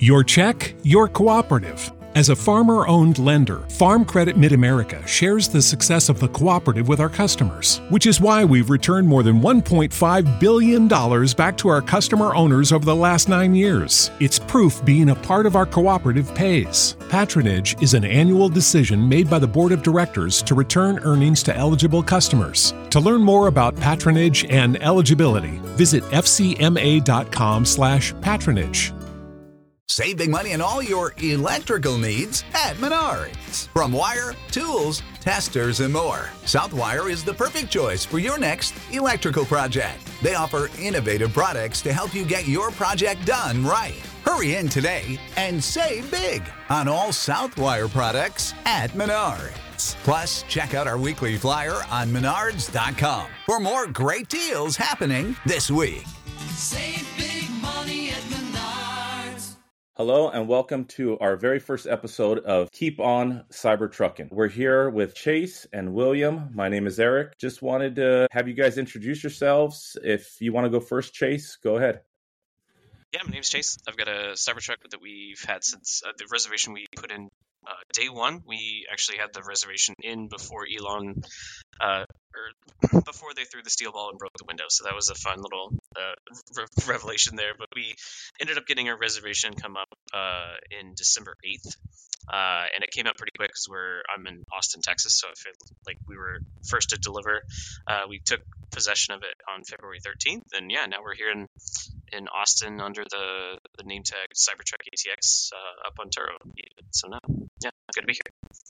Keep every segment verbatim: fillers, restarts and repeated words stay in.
Your check, your cooperative. As a farmer-owned lender, Farm Credit Mid-America shares the success of the cooperative with our customers, which is why we've returned more than one point five billion dollars back to our customer owners over the last nine years. It's proof being a part of our cooperative pays. Patronage is an annual decision made by the Board of Directors to return earnings to eligible customers. To learn more about patronage and eligibility, visit f c m a dot com slash patronage. Save big money on all your electrical needs at Menards. From wire, tools, testers, and more, Southwire is the perfect choice for your next electrical project. They offer innovative products to help you get your project done right. Hurry in today and save big on all Southwire products at Menards. Plus, check out our weekly flyer on menards dot com for more great deals happening this week. Save big money at Menards. Hello and welcome to our very first episode of Keep On Cybertruckin'. We're here with Chase and William. My name is Eric. Just wanted to have you guys introduce yourselves. If you want to go first, Chase, go ahead. Yeah, my name's Chase. I've got a Cybertruck that we've had since uh, the reservation we put in uh, day one. We actually had the reservation in before Elon, uh, or before they threw the steel ball and broke the window. So that was a fun little uh, re- revelation there. But we ended up getting our reservation come up uh, in December eighth. Uh, and it came up pretty quick because we're I'm in Austin, Texas, so I feel like we were first to deliver. Uh, we took possession of it on February thirteenth, and yeah, now we're here in in Austin under the, the name tag Cybertruck A T X uh, up on Turo. So now, yeah, good to be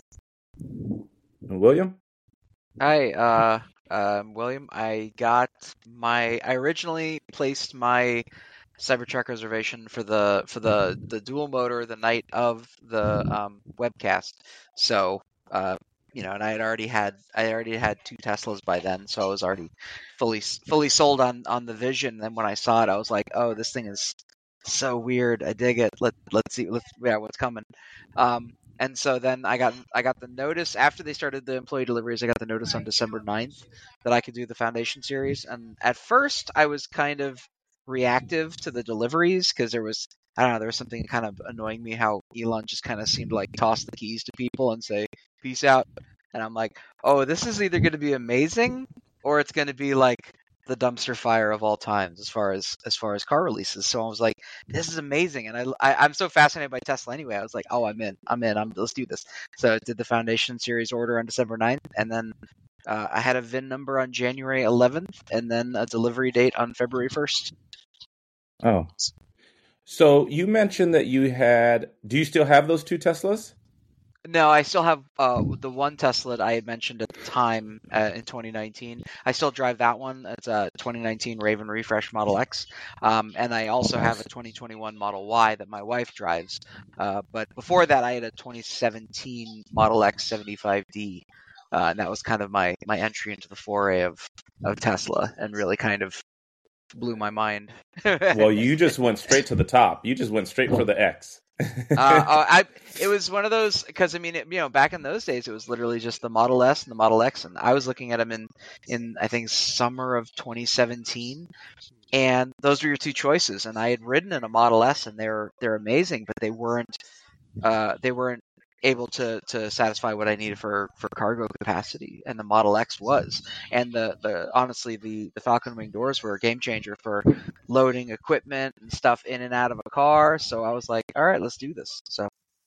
here. And William? Hi, uh, um, William. I got my. I originally placed my Cybertruck reservation for the for the, the dual motor the night of the um, webcast. So, uh, you know, and I had already had I already had two Teslas by then, so I was already fully fully sold on, on the vision. And then when I saw it, I was like, oh, this thing is so weird. I dig it. Let let's see. Let's yeah, what's coming. Um, and so then I got I got the notice after they started the employee deliveries. I got the notice on December ninth that I could do the Foundation series. And at first, I was kind of reactive to the deliveries because there was I don't know there was something kind of annoying me how Elon just kind of seemed to like toss the keys to people and say peace out, and I'm like, oh, this is either going to be amazing or it's going to be like the dumpster fire of all times as far as as far as car releases. So I was like, this is amazing, and I, I I'm so fascinated by Tesla anyway. I was like, oh, I'm in I'm in I'm let's do this. So I did the Foundation series order on December ninth, and then uh, I had a V I N number on January eleventh, and then a delivery date on February first. Oh, so you mentioned that you had, do you still have those two Teslas? No, I still have uh, the one Tesla that I had mentioned at the time uh, in twenty nineteen. I still drive that one. It's a twenty nineteen Raven Refresh Model X. Um, and I also have a twenty twenty-one Model Y that my wife drives. Uh, but before that, I had a twenty seventeen Model X seventy-five D. Uh, and that was kind of my, my entry into the foray of, of Tesla and really kind of blew my mind. Well, you just went straight to the top. You just went straight for the X. uh, I it was one of those because I mean it, you know back in those days it was literally just the Model S and the Model X, and I was looking at them in in I think summer of twenty seventeen, and those were your two choices. And I had ridden in a Model S, and they're they're amazing, but they weren't uh, they weren't able to, to satisfy what I needed for, for cargo capacity, and the Model X was. And the, the honestly, the, the Falcon Wing doors were a game changer for loading equipment and stuff in and out of a car. So I was like, all right, let's do this. So.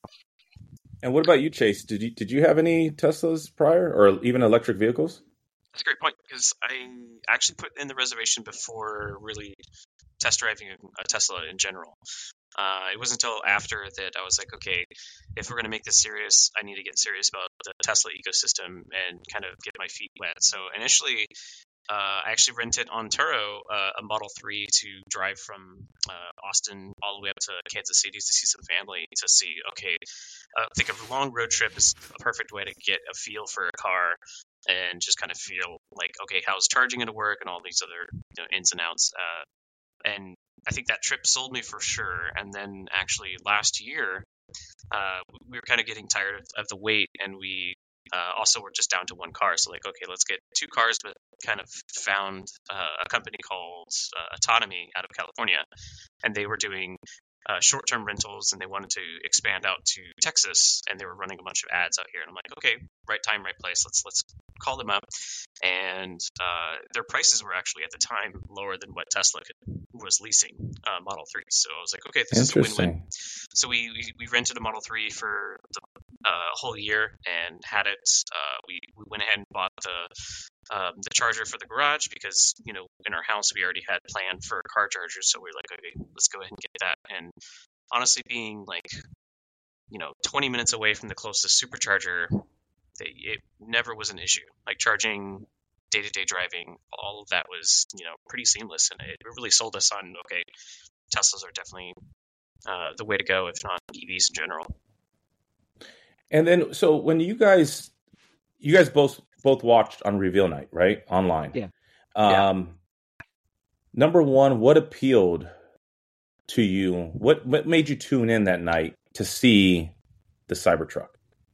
And what about you, Chase? Did you did you have any Teslas prior, or even electric vehicles? That's a great point because I actually put in the reservation before really test driving a Tesla in general. Uh, it wasn't until after that I was like, okay, if we're going to make this serious, I need to get serious about the Tesla ecosystem and kind of get my feet wet. So initially, uh, I actually rented on Turo uh, a Model three to drive from uh, Austin all the way up to Kansas City to see some family, to see, okay, uh, I think a long road trip is a perfect way to get a feel for a car and just kind of feel like, okay, how's charging going to work and all these other you know, ins and outs. Uh, and I think that trip sold me for sure. And then actually last year, uh, we were kind of getting tired of, of the wait, and we uh, also were just down to one car. So like, okay, let's get two cars, but kind of found uh, a company called uh, Autonomy out of California, and they were doing uh, short-term rentals, and they wanted to expand out to Texas, and they were running a bunch of ads out here. And I'm like, okay, right time, right place. Let's let's call them up. And uh, their prices were actually at the time lower than what Tesla could, was leasing uh, Model threes. So I was like, okay, this is a win-win. So we, we we rented a Model three for the uh, whole year and had it. Uh, we we went ahead and bought the um, the charger for the garage because, you know, in our house we already had planned for a car charger. So we were like, okay, let's go ahead and get that. And honestly, being like, you know, twenty minutes away from the closest supercharger, they, it never was an issue. Like charging, day-to-day driving, all of that was, you know, pretty seamless, and it really sold us on, okay, Teslas are definitely uh, the way to go, if not E Vs in general. And then, so when you guys, you guys both both watched on Reveal Night, right? Online. Yeah. Um, yeah. Number one, what appealed to you? What what made you tune in that night to see the Cybertruck?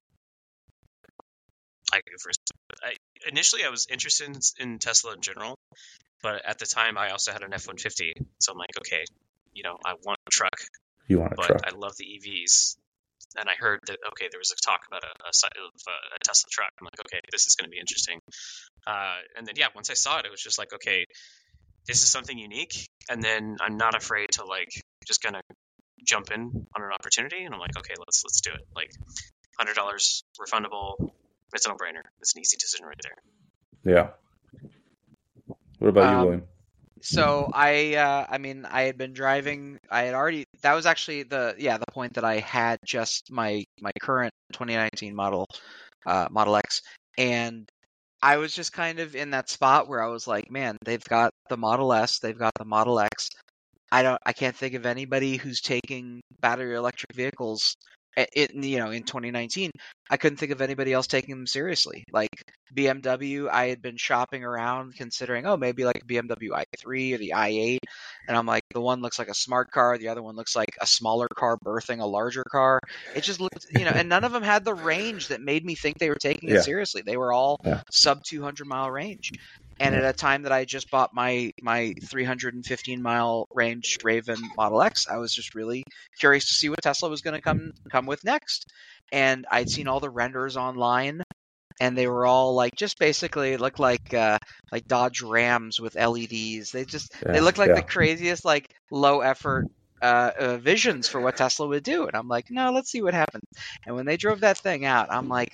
I go first. I, initially, I was interested in, in Tesla in general, but at the time, I also had an F one fifty, so I'm like, okay, you know, I want a truck. You want a but truck? I love the E Vs. And I heard that, okay, there was a talk about a, a, a Tesla truck. I'm like, okay, this is going to be interesting. Uh, and then, yeah, once I saw it, it was just like, okay, this is something unique. And then I'm not afraid to, like, just kind of jump in on an opportunity. And I'm like, okay, let's let's do it. Like, one hundred dollars refundable. It's a no-brainer. It's an easy decision right there. Yeah. What about um, you, William? So I, uh, I mean, I had been driving. I had already. That was actually the yeah the point that I had just my my current twenty nineteen model, uh, Model X, and I was just kind of in that spot where I was like, man, they've got the Model S, they've got the Model X. I don't. I can't think of anybody who's taking battery electric vehicles. It, you know, in twenty nineteen, I couldn't think of anybody else taking them seriously. Like B M W, I had been shopping around considering, oh, maybe like a B M W i three or the i eight. And I'm like, the one looks like a smart car. The other one looks like a smaller car birthing a larger car. It just looked, you know, and none of them had the range that made me think they were taking it Yeah. seriously. They were all Yeah. sub two hundred mile range. And at a time that I just bought my my three hundred fifteen mile range Raven Model X, I was just really curious to see what Tesla was going to come come with next. And I'd seen all the renders online, and they were all like just basically looked like uh, like Dodge Rams with L E Ds. They just Yeah, they looked like yeah. the craziest like low effort uh, uh, visions for what Tesla would do. And I'm like, no, let's see what happens. And when they drove that thing out, I'm like,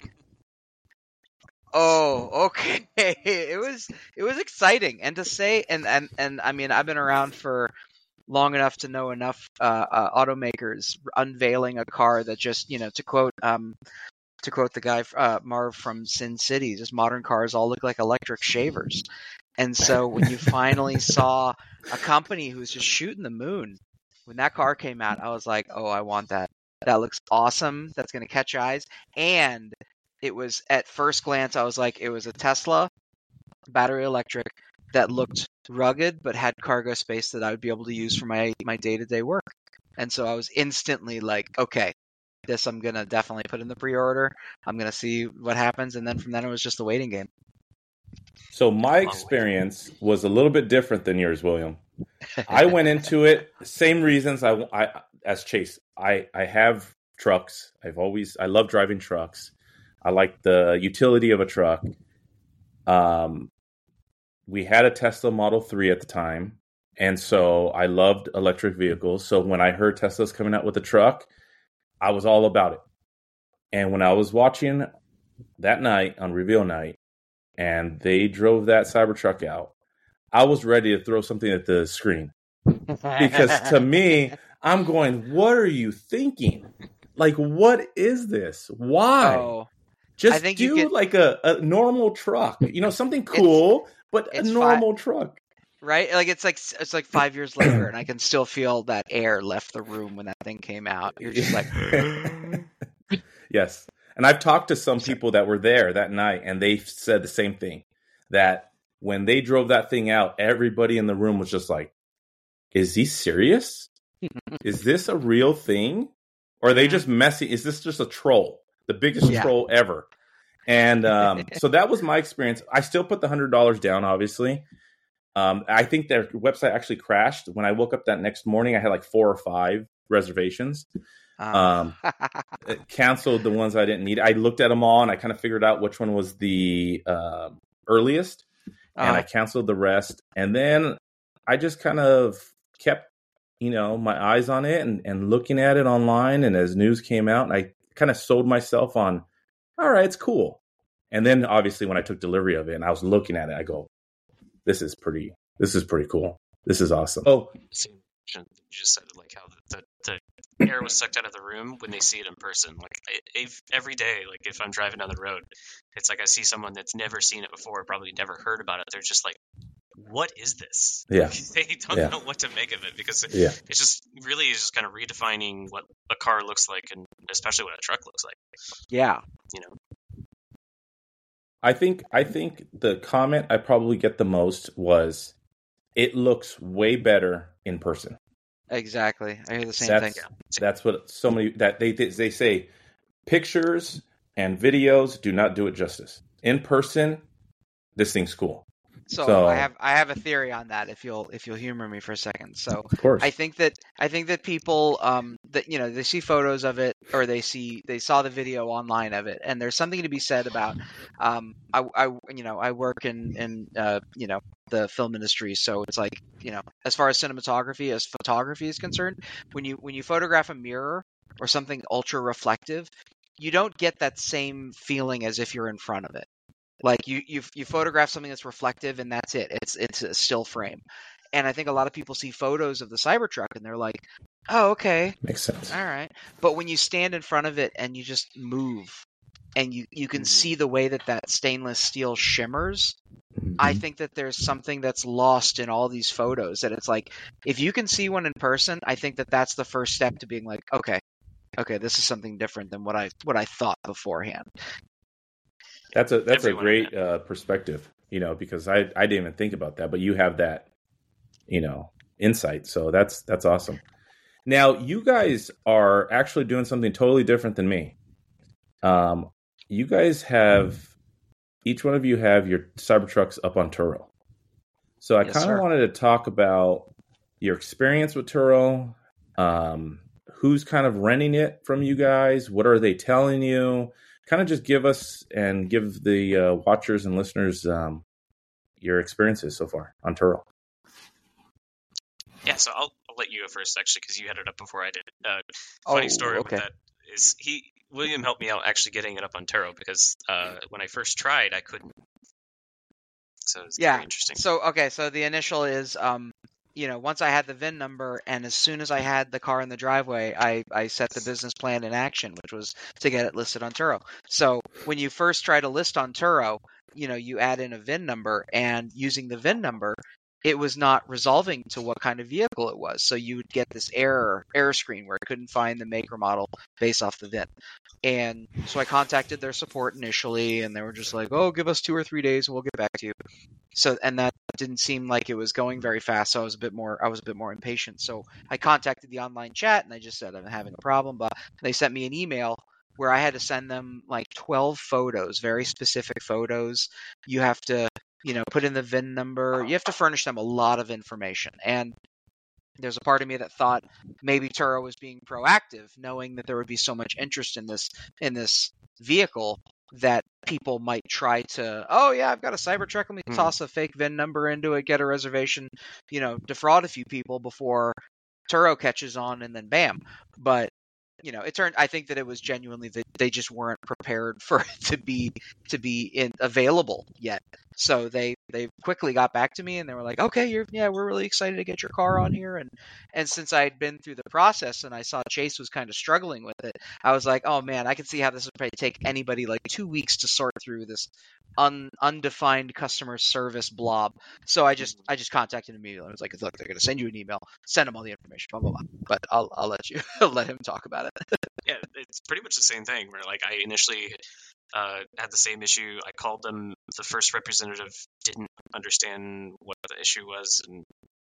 oh, okay. It was it was exciting, and to say, and and and I mean, I've been around for long enough to know enough uh, uh, automakers unveiling a car that just, you know, to quote um to quote the guy uh, Marv from Sin City, just modern cars all look like electric shavers. And so when you finally saw a company who was just shooting the moon, when that car came out, I was like, oh, I want that. That looks awesome. That's going to catch eyes. And it was, at first glance, I was like, it was a Tesla battery electric that looked rugged but had cargo space that I would be able to use for my, my day-to-day work. And so I was instantly like, okay, this I'm going to definitely put in the pre-order. I'm going to see what happens. And then from then it was just a waiting game. So my experience was a little bit different than yours, William. I went into it, same reasons I, I as Chase. I, I have trucks. I've always, I love driving trucks. I like the utility of a truck. Um, we had a Tesla Model three at the time, and so I loved electric vehicles. So when I heard Tesla's coming out with a truck, I was all about it. And when I was watching that night on Reveal Night, and they drove that Cybertruck out, I was ready to throw something at the screen. Because to me, I'm going, what are you thinking? Like, what is this? Why? Oh, Just I think do you can- like a, a normal truck. You know, something cool, but a it's normal truck. right? Like it's like it's like five years later, and I can still feel that air left the room when that thing came out. You're just like, Yes. And I've talked to some people that were there that night, and they said the same thing, that when they drove that thing out, everybody in the room was just like, is he serious? Is this a real thing? Or are they just messy? Is this just a troll? The biggest Yeah. troll ever. And um, so that was my experience. I still put the one hundred dollars down, obviously. Um, I think their website actually crashed. When I woke up that next morning, I had like four or five reservations. Um, Um, it canceled the ones I didn't need. I looked at them all and I kind of figured out which one was the uh, earliest, and uh, I canceled the rest. And then I just kind of kept, you know, my eyes on it and, and looking at it online. And as news came out, and I kind of sold myself on, all right, it's cool. And then obviously when I took delivery of it and I was looking at it, I go, this is pretty, this is pretty cool. This is awesome. Oh, Same you just said, like how the, the, the air was sucked out of the room when they see it in person. Like I, I've, every day, like if I'm driving down the road, it's like I see someone that's never seen it before, probably never heard about it. They're just like, what is this? Yeah. They don't Yeah. know what to make of it because it, yeah. it's just really is just kind of redefining what a car looks like, and especially what a truck looks like. yeah. You know, I think I think the comment I probably get the most was, it looks way better in person. Exactly. I hear the same That's thing. that's what so many that they they say pictures and videos do not do it justice. In person, this thing's cool. So, So- I have I have a theory on that. If you'll if you'll humor me for a second. So Of course. I think that I think that people um that you know they see photos of it, or they see they saw the video online of it, and there's something to be said about um I, I you know I work in in uh you know the film industry, so it's like, you know as far as cinematography, as photography is concerned, when you when you photograph a mirror or something ultra reflective, you don't get that same feeling as if you're in front of it. Like you you you photograph something that's reflective, and that's it. It's it's a still frame. And I think a lot of people see photos of the Cybertruck and they're like, "Oh, okay, Makes sense. all right." But when you stand in front of it and you just move, and you you can Mhm. see the way that that stainless steel shimmers, I Mhm. think that there's something that's lost in all these photos. That it's like, if you can see one in person, I think that that's the first step to being like, okay, okay, this is something different than what I what I thought beforehand. That's a that's Everyone a great uh, perspective, you know, because I, I didn't even think about that, but you have that, you know, insight. So that's that's awesome. Now you guys are actually doing something totally different than me. Um, you guys have each one of you have your Cybertrucks up on Turo. So I Yes, kind of sir. wanted to talk about your experience with Turo. Um, who's kind of renting it from you guys? What are they telling you? Kind of just give us and give the uh, watchers and listeners um, your experiences so far on Turo. yeah. So I'll, I'll let you go first, actually, because you had it up before I did. Uh, funny Oh, story okay. with that is he William helped me out actually getting it up on Turo because uh, when I first tried, I couldn't. So it's Yeah. very interesting. So okay, so the initial is um you know, once I had the V I N number, and as soon as I had the car in the driveway, I, I set the business plan in action, which was to get it listed on Turo. So when you first try to list on Turo, you know, you add in a V I N number, and using the V I N number, it was not resolving to what kind of vehicle it was. So you would get this error error screen where it couldn't find the make or model based off the V I N. And so I contacted their support initially, and they were just like, "Oh, give us two or three days, and we'll get back to you." So, and that didn't seem like it was going very fast. So I was a bit more, I was a bit more impatient. So I contacted the online chat, and I just said I'm having a problem. But they sent me an email where I had to send them like twelve photos, very specific photos. You have to, you know, put in the V I N number. You have to furnish them a lot of information. And there's a part of me that thought maybe Turo was being proactive, knowing that there would be so much interest in this in this vehicle that people might try to, oh yeah, I've got a Cybertruck, let me Hmm. toss a fake V I N number into it, get a reservation, you know, defraud a few people before Turo catches on, and then bam. But you know, it turned. I think that it was genuinely that they just weren't prepared for it to be to be in, available yet. So they they quickly got back to me, and they were like, "Okay, you're yeah, we're really excited to get your car on here." And and since I had been through the process, and I saw Chase was kind of struggling with it, I was like, "Oh man, I can see how this would probably take anybody like two weeks to sort through this un, undefined customer service blob." So I just I just contacted him immediately. I was like, "Look, they're going to send you an email. Send them all the information. Blah blah blah." But I'll I'll let you let him talk about it. Yeah, it's pretty much the same thing. Where like I initially uh, had the same issue. I called them. The first representative didn't understand what the issue was, and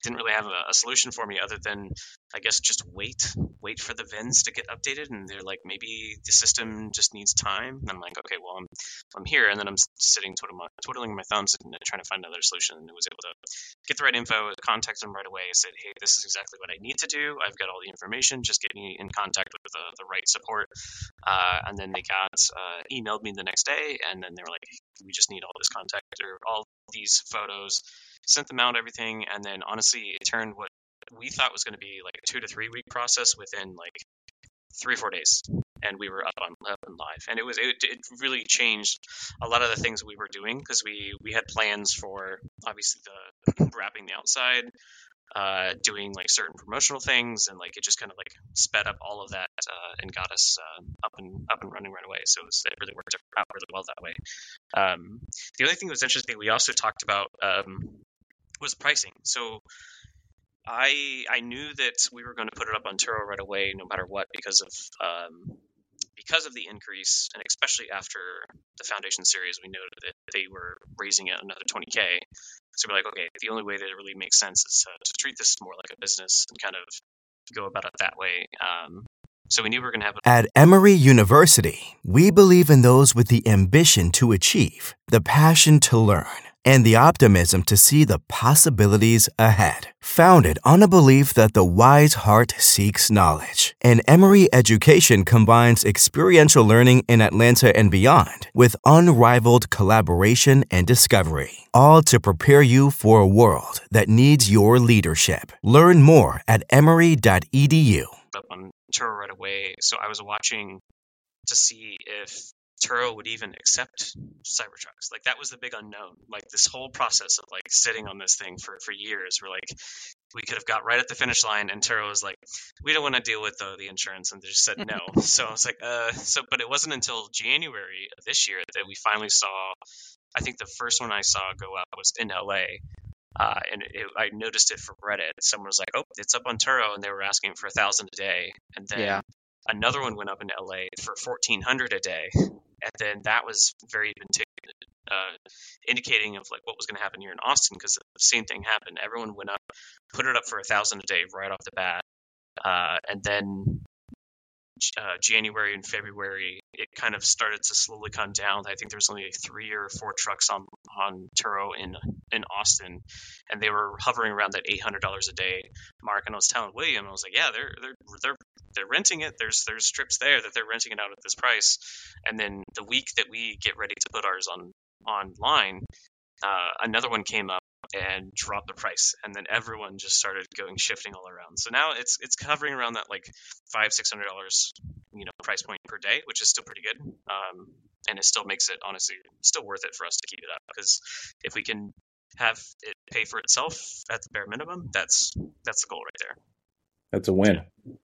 didn't really have a, a solution for me other than, I guess, just wait, wait for the V I Ns to get updated. And they're like, maybe the system just needs time. And I'm like, okay, well, I'm, I'm here. And then I'm sitting twiddling my, twiddling my thumbs and trying to find another solution. And I was able to get the right info, contact them right away. I said, hey, this is exactly what I need to do. I've got all the information. Just get me in contact with the, the right support. Uh, and then they got uh, emailed me the next day. And then they were like, hey, we just need all this contact or all these photos. Sent them out, everything. And then honestly, it turned what we thought was going to be like a two to three week process within like three or four days. And we were up on up and live, and it was it, it really changed a lot of the things we were doing because we we had plans for obviously the wrapping the outside, uh, doing like certain promotional things, and like it just kind of like sped up all of that uh, and got us uh, up and up and running right away. So it, was, it really worked out really well that way. Um, the other thing that was interesting, we also talked about um, was pricing. So I I knew that we were going to put it up on Turo right away, no matter what, because of um, because of the increase, and especially after the Foundation series, we noted that they were raising it another twenty K. So we're like, okay, the only way that it really makes sense is to, to treat this more like a business and kind of go about it that way. Um, so we knew we were going to have a- At Emory University, we believe in those with the ambition to achieve, the passion to learn, and the optimism to see the possibilities ahead. Founded on a belief that the wise heart seeks knowledge, and Emory education combines experiential learning in Atlanta and beyond with unrivaled collaboration and discovery, all to prepare you for a world that needs your leadership. Learn more at emory dot e d u. up on Turo right away. So I was watching to see if Turo would even accept Cybertrucks. Like that was the big unknown. Like this whole process of like sitting on this thing for, for years, we're like, we could have got right at the finish line, and Turo was like, we don't want to deal with the, the insurance, and they just said no. So I was like, uh, so, but it wasn't until January of this year that we finally saw, I think the first one I saw go up was in L A. Uh, and it, I noticed it from Reddit. Someone was like, oh, it's up on Turo, and they were asking for a thousand a day. And then Yeah. another one went up in L A for fourteen hundred a day. And then that was very uh, indicating of like what was going to happen here in Austin, because the same thing happened. Everyone went up, put it up for a thousand a day right off the bat. Uh, and then uh, January and February, it kind of started to slowly come down. I think there was only like three or four trucks on on Turo in in Austin, and they were hovering around that eight hundred dollars a day mark. And I was telling William, I was like, yeah, they're they're they're they're renting it. There's there's strips there that they're renting it out at this price. And then the week that we get ready to put ours on online, uh, another one came up and dropped the price, and then everyone just started going shifting all around. So now it's it's hovering around that like five six hundred dollars, you know, price point per day, which is still pretty good. Um, and it still makes it honestly still worth it for us to keep it up, because if we can have it pay for itself at the bare minimum, that's that's the goal right there. That's a win.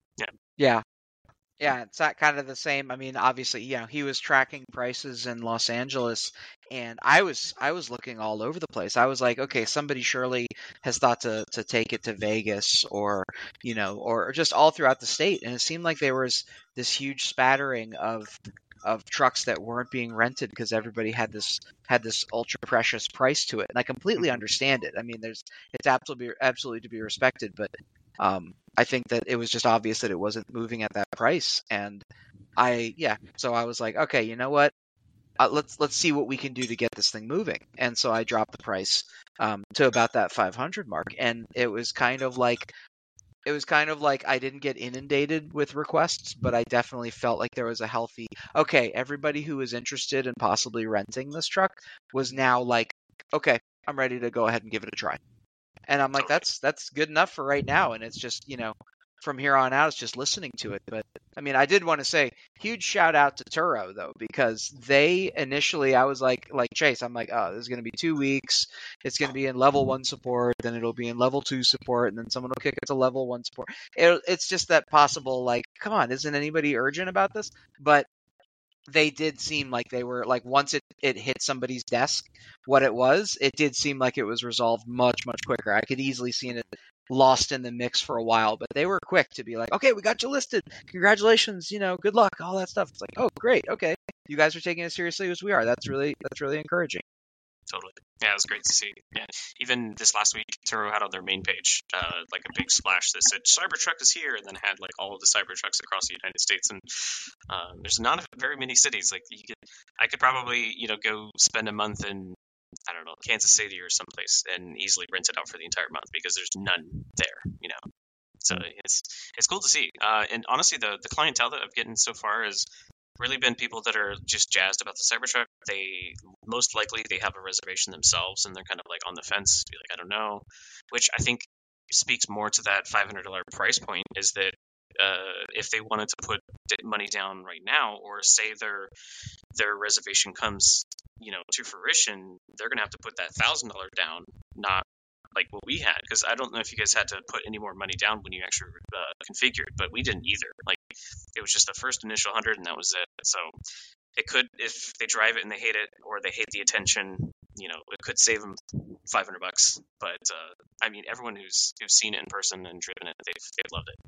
Yeah. Yeah, it's that kind of the same. I mean, obviously, you know, he was tracking prices in Los Angeles, and I was I was looking all over the place. I was like, okay, somebody surely has thought to to take it to Vegas, or you know, or just all throughout the state. And it seemed like there was this huge spattering of of trucks that weren't being rented because everybody had this had this ultra precious price to it. And I completely understand it. I mean, there's it's absolutely absolutely to be respected, but um, I think that it was just obvious that it wasn't moving at that price. And I, yeah, so I was like, okay, you know what? Uh, let's let's see what we can do to get this thing moving. And so I dropped the price um, to about that five hundred mark. And it was kind of like, it was kind of like I didn't get inundated with requests, but I definitely felt like there was a healthy, okay, everybody who was interested in possibly renting this truck was now like, okay, I'm ready to go ahead and give it a try. And I'm like, that's that's good enough for right now. And it's just, you know, from here on out, it's just listening to it. But I mean, I did want to say huge shout out to Turo, though, because they initially, I was like, like Chase, I'm like, oh, this is going to be two weeks. It's going to be in level one support. Then it'll be in level two support. And then someone will kick it to level one support. It, it's just that possible, like, come on, isn't anybody urgent about this? But they did seem like they were like, once it, it hit somebody's desk, what it was, it did seem like it was resolved much, much quicker. I could easily see it lost in the mix for a while, but they were quick to be like, okay, we got you listed. Congratulations. You know, good luck, all that stuff. It's like, oh, great. Okay. You guys are taking it seriously as we are. That's really, that's really encouraging. totally. Yeah, it was great to see. Yeah, even this last week, Turo had on their main page uh, like a big splash that said Cybertruck is here, and then had like all of the Cybertrucks across the United States. And um, there's not very many cities. Like you could, I could probably you know go spend a month in I don't know Kansas City or someplace and easily rent it out for the entire month because there's none there. You know. So it's it's cool to see. Uh, and honestly, the the clientele that I've gotten so far is really been people that are just jazzed about the Cybertruck. They most likely they have a reservation themselves and they're kind of like on the fence, be like, I don't know, which I think speaks more to that five hundred dollars price point is that uh, if they wanted to put money down right now or say their their reservation comes, you know, to fruition, they're going to have to put that one thousand dollars down, not like what we had, because I don't know if you guys had to put any more money down when you actually uh, configured, but we didn't either. Like it was just the first initial hundred and that was it. So it could, if they drive it and they hate it or they hate the attention, you know, it could save them five hundred bucks. But uh, I mean, everyone who's who's seen it in person and driven it, they've they've loved it.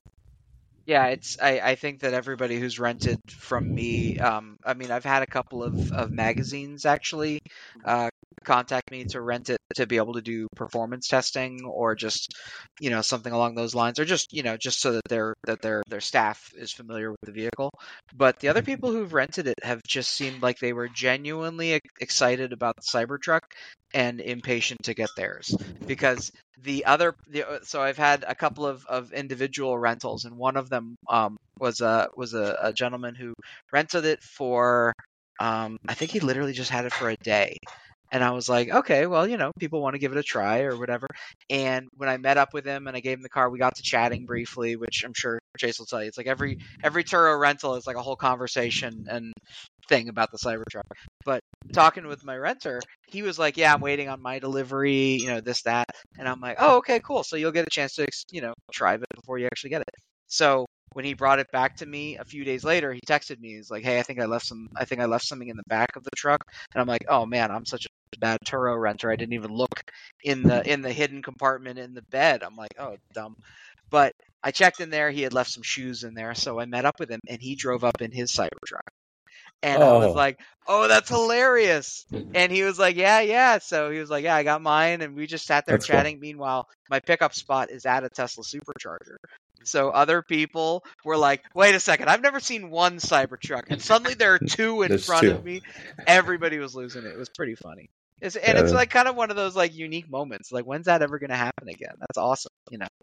Yeah, it's. I, I think that everybody who's rented from me, um, I mean, I've had a couple of, of magazines actually uh, contact me to rent it to be able to do performance testing or just, you know, something along those lines, or just, you know, just so that their that their their staff is familiar with the vehicle. But the other people who've rented it have just seemed like they were genuinely excited about the Cybertruck and impatient to get theirs, because the other the, so I've had a couple of, of individual rentals, and one of them um, was a was a, a gentleman who rented it for um, I think he literally just had it for a day. And I was like, okay, well, you know, people want to give it a try or whatever. And when I met up with him and I gave him the car, we got to chatting briefly, which I'm sure Chase will tell you. It's like every every Turo rental is like a whole conversation and thing about the Cybertruck. But talking with my renter, he was like, yeah, I'm waiting on my delivery, you know, this, that. And I'm like, oh, okay, cool. So you'll get a chance to, you know, drive it before you actually get it. So when he brought it back to me a few days later, he texted me. He's like, hey, I think I left some, I think I left something in the back of the truck. And I'm like, oh man, I'm such a bad Turo renter. I didn't even look in the in the hidden compartment in the bed. I'm like, oh, dumb. But I checked in there. He had left some shoes in there. So I met up with him and he drove up in his Cybertruck. And oh. I was like, oh, that's hilarious. And he was like, yeah, yeah. So he was like, yeah, I got mine. And we just sat there that's chatting. Cool. Meanwhile, my pickup spot is at a Tesla Supercharger. So other people were like, wait a second, I've never seen one Cybertruck. And suddenly there are two in There's front two. of me. Everybody was losing it. It was pretty funny. It's, and yeah. it's like kind of one of those like unique moments. Like, when's that ever going to happen again? That's awesome, you know.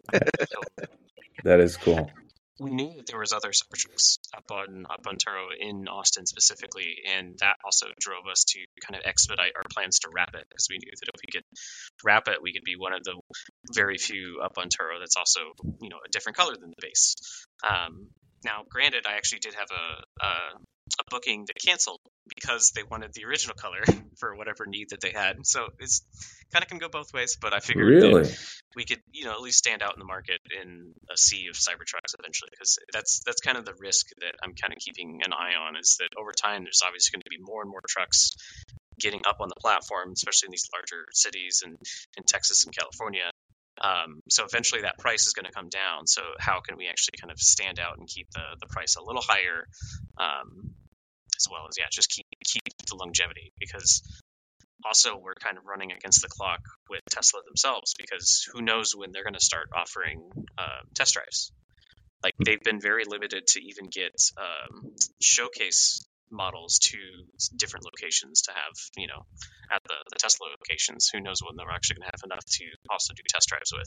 That is cool. We knew that there was other Cybertrucks up on up on Turo in Austin specifically, and that also drove us to kind of expedite our plans to wrap it, because we knew that if we could wrap it, we could be one of the very few up on Turo that's also, you know, a different color than the base. Um, now, granted, I actually did have a, a a booking that canceled because they wanted the original color for whatever need that they had. So it's kind of can go both ways, but I figured really? that we could, you know, at least stand out in the market in a sea of Cybertrucks eventually, because that's that's kind of the risk that I'm kind of keeping an eye on, is that over time there's obviously going to be more and more trucks getting up on the platform, especially in these larger cities and in Texas and California. Um, so eventually that price is going to come down. So how can we actually kind of stand out and keep the, the price a little higher, um, as well as, yeah, just keep, keep the longevity, because also we're kind of running against the clock with Tesla themselves, because who knows when they're going to start offering, uh, test drives. Like they've been very limited to even get, um, showcase models to different locations to have, you know, at the, the Tesla locations. Who knows when they're actually going to have enough to also do test drives with.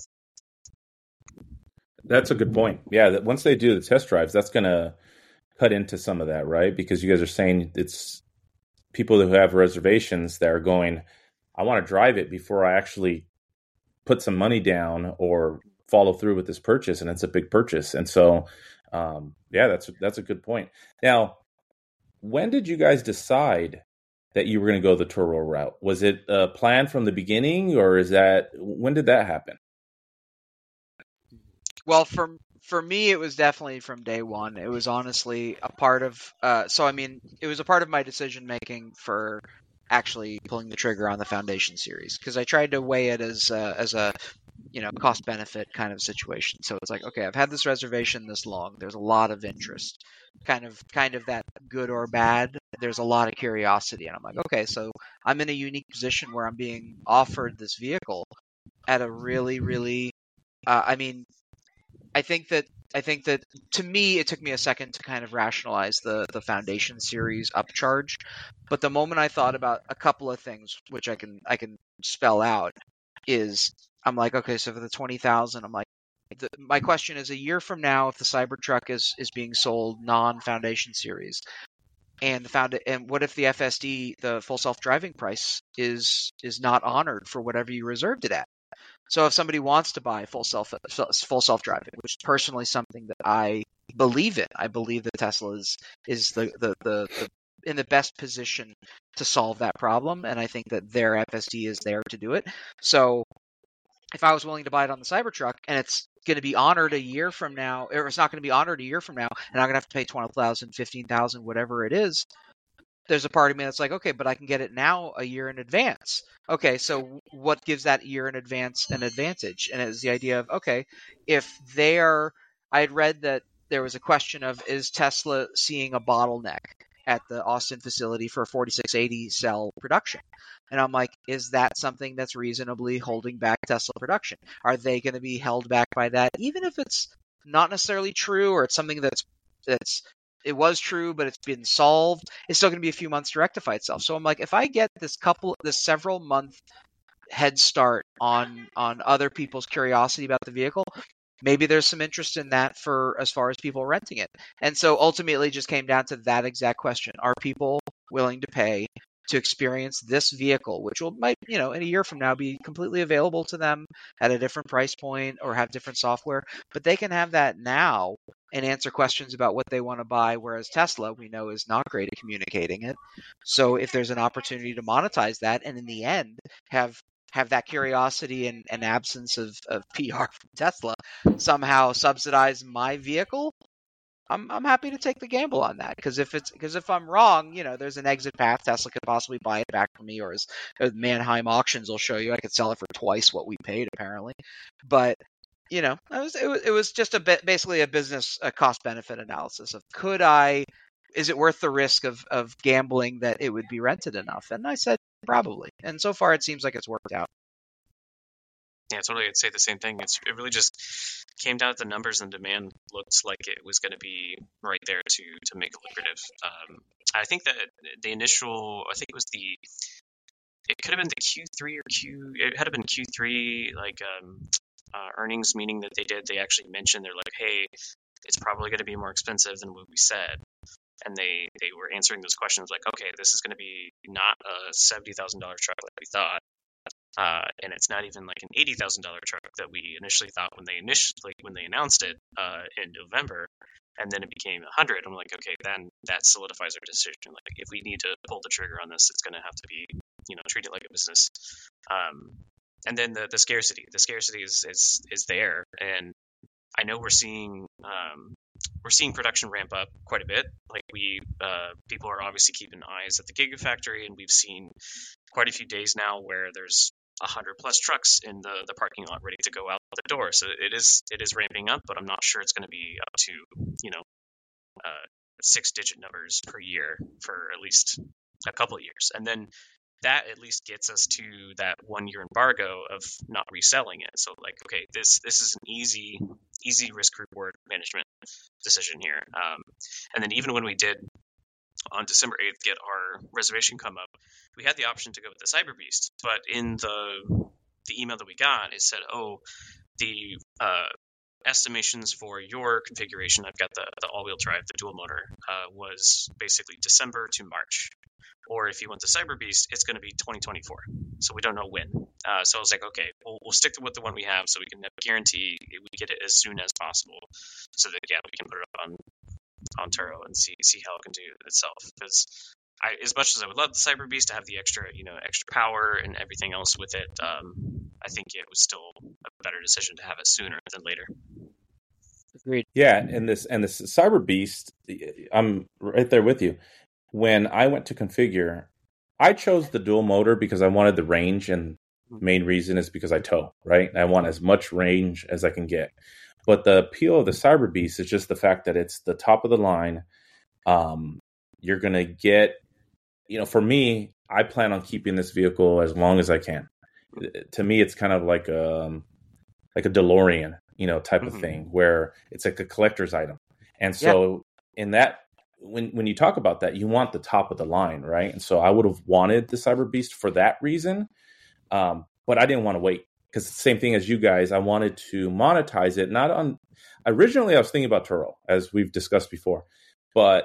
That's a good point. Yeah, that once they do the test drives, that's going to cut into some of that, right? Because you guys are saying it's people who have reservations that are going, I want to drive it before I actually put some money down or follow through with this purchase, and it's a big purchase. And so, um, yeah, that's that's a good point. Now, when did you guys decide that you were going to go the Turo route? Was it a plan from the beginning, or is that, when did that happen? Well, for for me, it was definitely from day one. It was honestly a part of, uh, so I mean, it was a part of my decision making for actually pulling the trigger on the Foundation series, because I tried to weigh it as uh, as a, you know, cost benefit kind of situation. So it's like, okay, I've had this reservation this long. There's a lot of interest, kind of kind of that good or bad there's a lot of curiosity, and I'm like, okay, so I'm in a unique position where I'm being offered this vehicle at a really, really, uh, I mean, I think that I think that to me, it took me a second to kind of rationalize the the Foundation series upcharge, but the moment I thought about a couple of things, which I can I can spell out, is I'm like, okay, so for the twenty thousand, I'm like, the, my question is, a year from now, if the Cybertruck is is being sold non-Foundation series, and the found and what if the F S D, the full self-driving price, is is not honored for whatever you reserved it at? So if somebody wants to buy full self full self-driving, which is personally something that I believe in, I believe that Tesla is is the, the, the, the in the best position to solve that problem, and I think that their F S D is there to do it. So if I was willing to buy it on the Cybertruck and it's going to be honored a year from now, or it's not going to be honored a year from now, and I'm going to have to pay twenty thousand dollars, fifteen thousand dollars, whatever it is, there's a part of me that's like, okay, but I can get it now a year in advance. Okay, so what gives that year in advance an advantage? And it was the idea of, okay, if they're, I had read that there was a question of, is Tesla seeing a bottleneck at the Austin facility for forty-six eighty cell production? And I'm like, is that something that's reasonably holding back Tesla production? Are they going to be held back by that, even if it's not necessarily true, or it's something that's that's it was true, but it's been solved? It's still going to be a few months to rectify itself. So I'm like, if I get this couple, this several month head start on on other people's curiosity about the vehicle, maybe there's some interest in that for as far as people renting it. And so ultimately, it just came down to that exact question: are people willing to pay to experience this vehicle, which will might, you know, in a year from now be completely available to them at a different price point or have different software, but they can have that now and answer questions about what they want to buy, whereas Tesla, we know, is not great at communicating it. So if there's an opportunity to monetize that, and in the end have have that curiosity and, and absence of, of P R from Tesla somehow subsidize my vehicle, I'm I'm happy to take the gamble on that, because if it's because if I'm wrong, you know, there's an exit path. Tesla could possibly buy it back from me, or as, as Manheim Auctions will show you, I could sell it for twice what we paid, apparently. But you know, it was it was, it was just a bit basically a business a cost benefit analysis of, could I, is it worth the risk of of gambling that it would be rented enough? And I said probably, and so far it seems like it's worked out. Yeah, totally. I'd say the same thing. It's it really just came down to the numbers, and demand looked like it was going to be right there to to make it lucrative. Um, I think that the initial, I think it was the, it could have been the Q three or Q, it had been Q three like um, uh, earnings meeting that they did. They actually mentioned, they're like, hey, it's probably going to be more expensive than what we said. And they, they were answering those questions like, okay, this is going to be not a seventy thousand dollars truck like we thought. Uh, and it's not even like an eighty thousand dollars truck that we initially thought when they initially when they announced it uh, in November, and then it became a hundred. I'm like, okay, then that solidifies our decision. Like, if we need to pull the trigger on this, it's going to have to be, you know, treated like a business. Um, and then the the scarcity, the scarcity is is is there, and I know we're seeing um, we're seeing production ramp up quite a bit. Like we uh, people are obviously keeping eyes at the Gigafactory, and we've seen quite a few days now where there's a hundred plus trucks in the, the parking lot ready to go out the door. So it is it is ramping up, but I'm not sure it's going to be up to, you know, uh, six digit numbers per year for at least a couple of years. And then that at least gets us to that one year embargo of not reselling it. So like, okay, this this is an easy easy risk reward management decision here. Um, and then even when we did on December eighth get our reservation come up, we had the option to go with the Cyber Beast, but in the the email that we got, it said, oh, the uh, estimations for your configuration, I've got the, the all-wheel drive, the dual motor, uh, was basically December to March. Or if you want the Cyber Beast, it's going to be twenty twenty-four. So we don't know when. Uh, so I was like, okay, we'll, we'll stick to with the one we have, so we can guarantee we get it as soon as possible, so that yeah, we can put it up on on Turo and see see how it can do itself. Because I, as much as I would love the Cyber Beast to have the extra, you know, extra power and everything else with it, um, I think it was still a better decision to have it sooner than later. Agreed. Yeah, and this and this Cyber Beast, I'm right there with you. When I went to configure, I chose the dual motor because I wanted the range, and main reason is because I tow, right? I want as much range as I can get. But the appeal of the Cyber Beast is just the fact that it's the top of the line. Um, you're going to get you know, for me, I plan on keeping this vehicle as long as I can. To me, it's kind of like a, like a DeLorean, you know, type mm-hmm. of thing, where it's like a collector's item. And so yeah. in that, when when you talk about that, you want the top of the line, right? And so I would have wanted the Cyber Beast for that reason, um, but I didn't want to wait, because it's the same thing as you guys. I wanted to monetize it, not on. Originally, I was thinking about Turo, as we've discussed before, but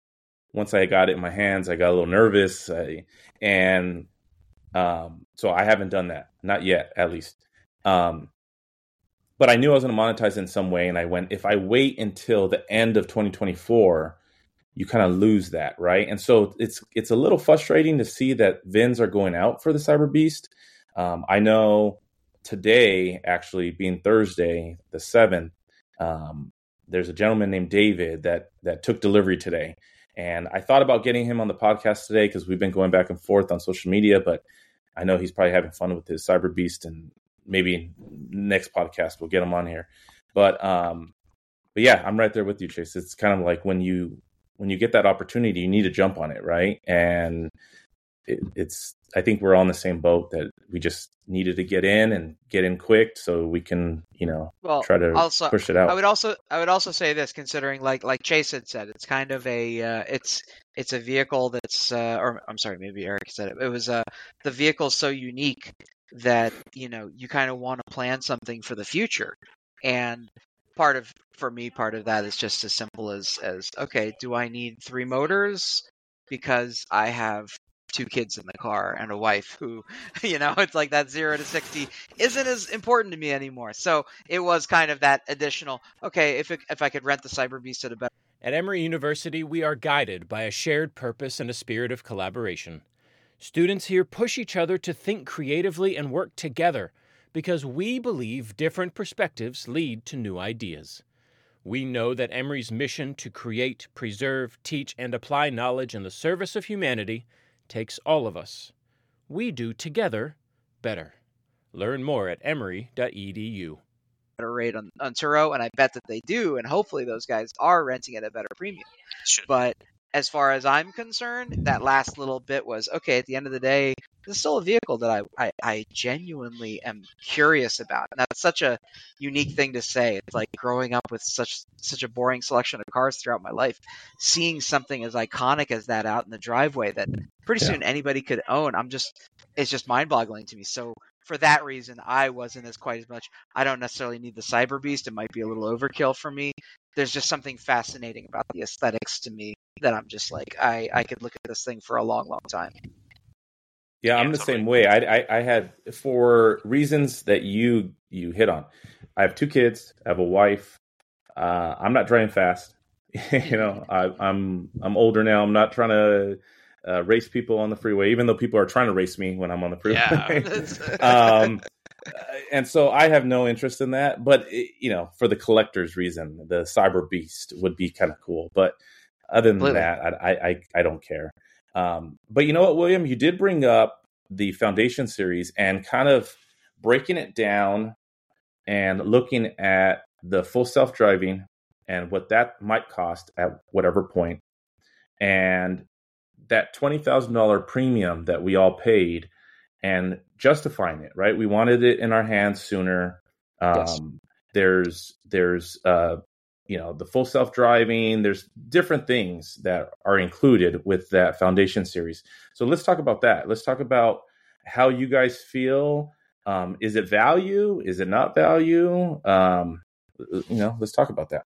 once I got it in my hands, I got a little nervous, I, and um, so I haven't done that, not yet, at least. Um, but I knew I was going to monetize it in some way, and I went, if I wait until the end of twenty twenty-four, you kind of lose that, right? And so it's it's a little frustrating to see that V I Ns are going out for the Cyber Beast. Um, I know today, actually being Thursday, the seventh, um, there's a gentleman named David that that took delivery today. And I thought about getting him on the podcast today, because we've been going back and forth on social media, but I know he's probably having fun with his Cyber Beast, and maybe next podcast we'll get him on here. But um, but yeah, I'm right there with you, Chase. It's kind of like when you when you get that opportunity, you need to jump on it, right? And it, it's I think we're all in the same boat, that we just needed to get in and get in quick so we can, you know, well, try to also, push it out. I would also I would also say this, considering like like Chase had said, it's kind of a uh, it's it's a vehicle that's uh, or I'm sorry, maybe Eric said it. It was uh, the vehicle's so unique that, you know, you kind of want to plan something for the future. And part of for me, part of that is just as simple as as okay, do I need three motors because I have two kids in the car and a wife who, you know, it's like that zero to sixty isn't as important to me anymore. So it was kind of that additional, okay, if it, if I could rent the Cyber Beast at a better. At Emory University, we are guided by a shared purpose and a spirit of collaboration. Students here push each other to think creatively and work together, because we believe different perspectives lead to new ideas. We know that Emory's mission to create, preserve, teach, and apply knowledge in the service of humanity takes all of us. We do together better. Learn more at emory dot e d u. Better rate on, on Turo, and I bet that they do, and hopefully those guys are renting at a better premium. Should. But as far as I'm concerned, that last little bit was, okay, at the end of the day, this is still a vehicle that I, I, I genuinely am curious about. And that's such a unique thing to say. It's like growing up with such such a boring selection of cars throughout my life. Seeing something as iconic as that out in the driveway that pretty yeah. soon anybody could own, I'm just it's just mind-boggling to me. So for that reason, I wasn't as quite as much. I don't necessarily need the Cyber Beast. It might be a little overkill for me. There's just something fascinating about the aesthetics to me that I'm just like, I, I could look at this thing for a long, long time. Yeah, I'm the same way. I, I I had, for reasons that you you hit on. I have two kids. I have a wife. Uh, I'm not driving fast. you know, I, I'm I'm older now. I'm not trying to uh, race people on the freeway, even though people are trying to race me when I'm on the freeway. Yeah. um, and so I have no interest in that. But it, you know, for the collector's reason, the Cyber Beast would be kind of cool. But other than Completely. that, I, I I don't care. Um, but you know what, William, you did bring up the Foundation series and kind of breaking it down and looking at the full self-driving and what that might cost at whatever point, and that twenty thousand dollars premium that we all paid, and justifying it, right? We wanted it in our hands sooner. Um, yes. There's, there's, uh, you know, the full self-driving, there's different things that are included with that Foundation series. So let's talk about that. Let's talk about how you guys feel. Um, is it value? Is it not value? Um, you know, let's talk about that.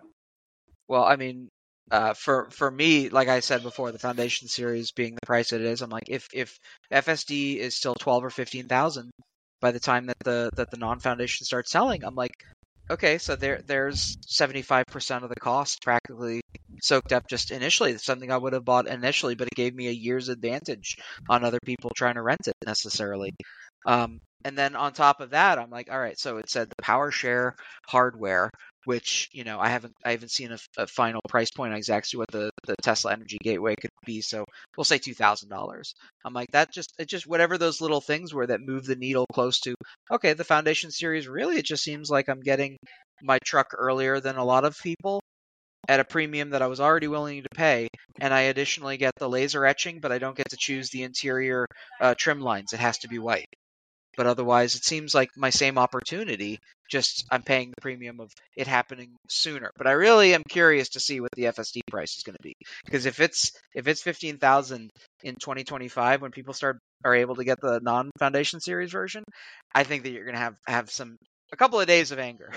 Well, I mean, uh, for, for me, like I said before, the Foundation series being the price it is, I'm like, if, if F S D is still twelve or fifteen thousand by the time that the, that the non-Foundation starts selling, I'm like, okay, so there, there's seventy-five percent of the cost practically soaked up just initially. It's something I would have bought initially, but it gave me a year's advantage on other people trying to rent it necessarily. Um, and then on top of that, I'm like, all right, so it said the PowerShare hardware, which, you know, I haven't I haven't seen a, a final price point on exactly what the, the Tesla Energy Gateway could be. So we'll say two thousand dollars. I'm like, that just, it just, whatever those little things were that move the needle close to, okay, the Foundation series, really, it just seems like I'm getting my truck earlier than a lot of people at a premium that I was already willing to pay, and I additionally get the laser etching, but I don't get to choose the interior uh, trim lines. It has to be white. But otherwise, it seems like my same opportunity, just I'm paying the premium of it happening sooner. But I really am curious to see what the F S D price is going to be, because if it's if it's fifteen thousand in twenty twenty-five when people start are able to get the non-Foundation Series version, I think that you're going to have have some a couple of days of anger.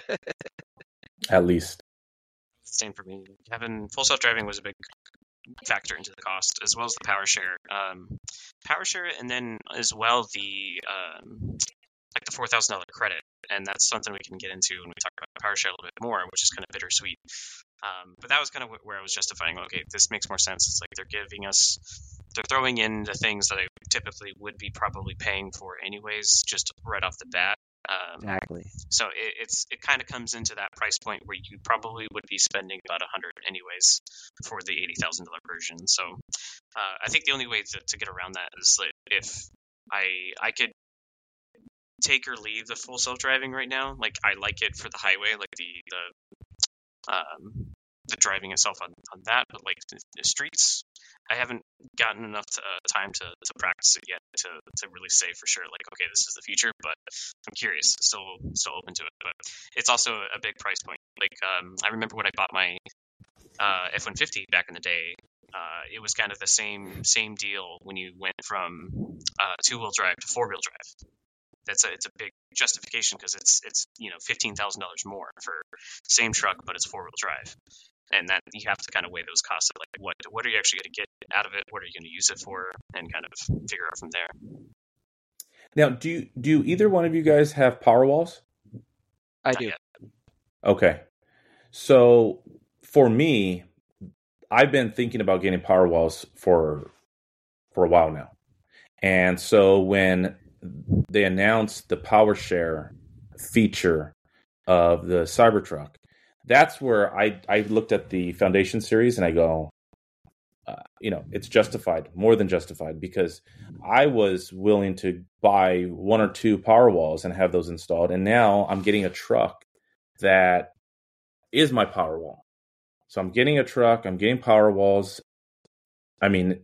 At least. Same for me. Having full self-driving was a big factor into the cost, as well as the power share. Um, power share, and then as well the um, like the four thousand dollar credit, and that's something we can get into when we talk about power share a little bit more, which is kind of bittersweet. Um, but that was kind of where I was justifying, okay, this makes more sense. It's like they're giving us, they're throwing in the things that I typically would be probably paying for anyways, just right off the bat. Um, Exactly. So it, it's it kind of comes into that price point where you probably would be spending about a hundred anyways for the eighty thousand dollar version. So uh, I think the only way to, to get around that is that if I I could take or leave the full self driving right now. Like I like it for the highway, like the the um, the driving itself on, on that, but like the, the streets, I haven't gotten enough to, uh, time to, to practice it yet to, to really say for sure, like, okay, this is the future, but I'm curious, still still open to it. But it's also a big price point. Like, um, I remember when I bought my uh, F one fifty back in the day, uh, it was kind of the same same deal when you went from uh, two-wheel drive to four-wheel drive. That's a, it's a big justification because it's, it's you know, fifteen thousand dollars more for the same truck, but it's four-wheel drive. And that you have to kind of weigh those costs of like what what are you actually going to get out of it, what are you going to use it for, and kind of figure out from there. Now, do you, do either one of you guys have power walls? I Not do. yet. Okay. So for me, I've been thinking about getting power walls for for a while now. And so when they announced the power share feature of the Cybertruck, that's where I, I looked at the Foundation series and I go, uh, you know, it's justified, more than justified, because I was willing to buy one or two power walls and have those installed. And now I'm getting a truck that is my power wall. So I'm getting a truck, I'm getting power walls. I mean,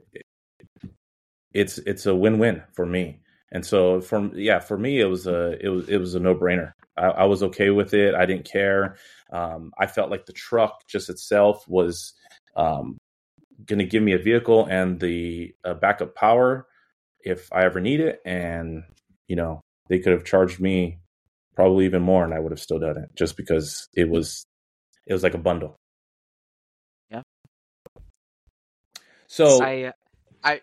it's it's a win-win for me. And so for yeah, for me it was a it was it was a no-brainer. I, I was okay with it. I didn't care. Um, I felt like the truck just itself was um, going to give me a vehicle and the uh, backup power if I ever need it. And you know, they could have charged me probably even more, and I would have still done it just because it was it was like a bundle. Yeah. So I, uh, I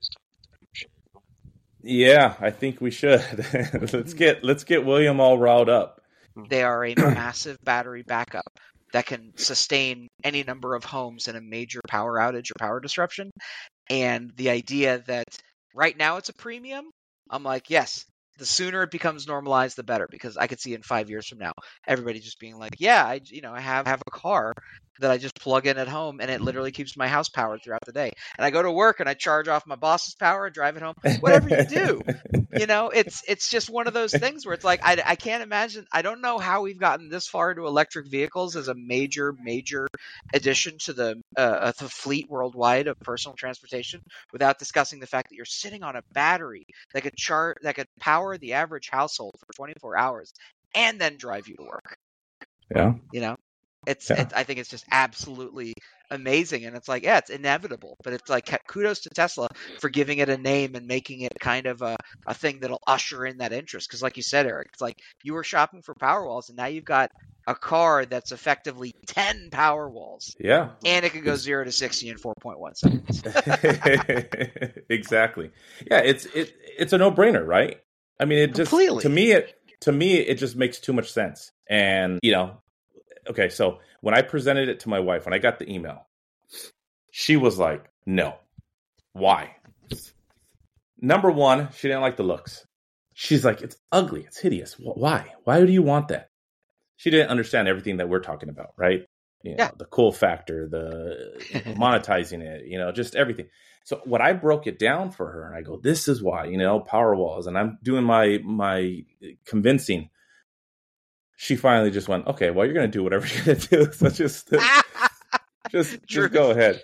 yeah, I think we should. let's get let's get William all riled up. They are a massive battery backup that can sustain any number of homes in a major power outage or power disruption. And the idea that right now it's a premium, I'm like, yes, the sooner it becomes normalized, the better, because I could see in five years from now, everybody just being like, yeah, I, you know, I have, have a car that I just plug in at home and it literally keeps my house powered throughout the day. And I go to work and I charge off my boss's power and drive it home, whatever you do. You know, it's it's just one of those things where it's like, I, I can't imagine. I don't know how we've gotten this far into electric vehicles as a major, major addition to the, uh, the fleet worldwide of personal transportation without discussing the fact that you're sitting on a battery that could chart, that could power the average household for twenty-four hours and then drive you to work. Yeah. You know, it's, Yeah. it's I think it's just absolutely amazing. And it's like, yeah, it's inevitable, but it's like kudos to Tesla for giving it a name and making it kind of a, a thing that'll usher in that interest. Because like you said, Eric, it's like you were shopping for power walls and now you've got a car that's effectively ten power walls. Yeah. And it can go zero to sixty in four point one seconds. Exactly. Yeah, it's it it's a no-brainer, right? I mean, it just Completely. to me it to me it just makes too much sense. And, you know, okay, so when I presented it to my wife, when I got the email, she was like, "No." Why? Number one, she didn't like the looks. She's like, "It's ugly, it's hideous. Why? Why do you want that?" She didn't understand everything that we're talking about, right? You know, Yeah. the cool factor, the monetizing it, you know, just everything. So when I broke it down for her and I go, this is why, you know, power walls, and I'm doing my my convincing, she finally just went, okay, well, you're going to do whatever you're going to do. So just, just, True. just go ahead.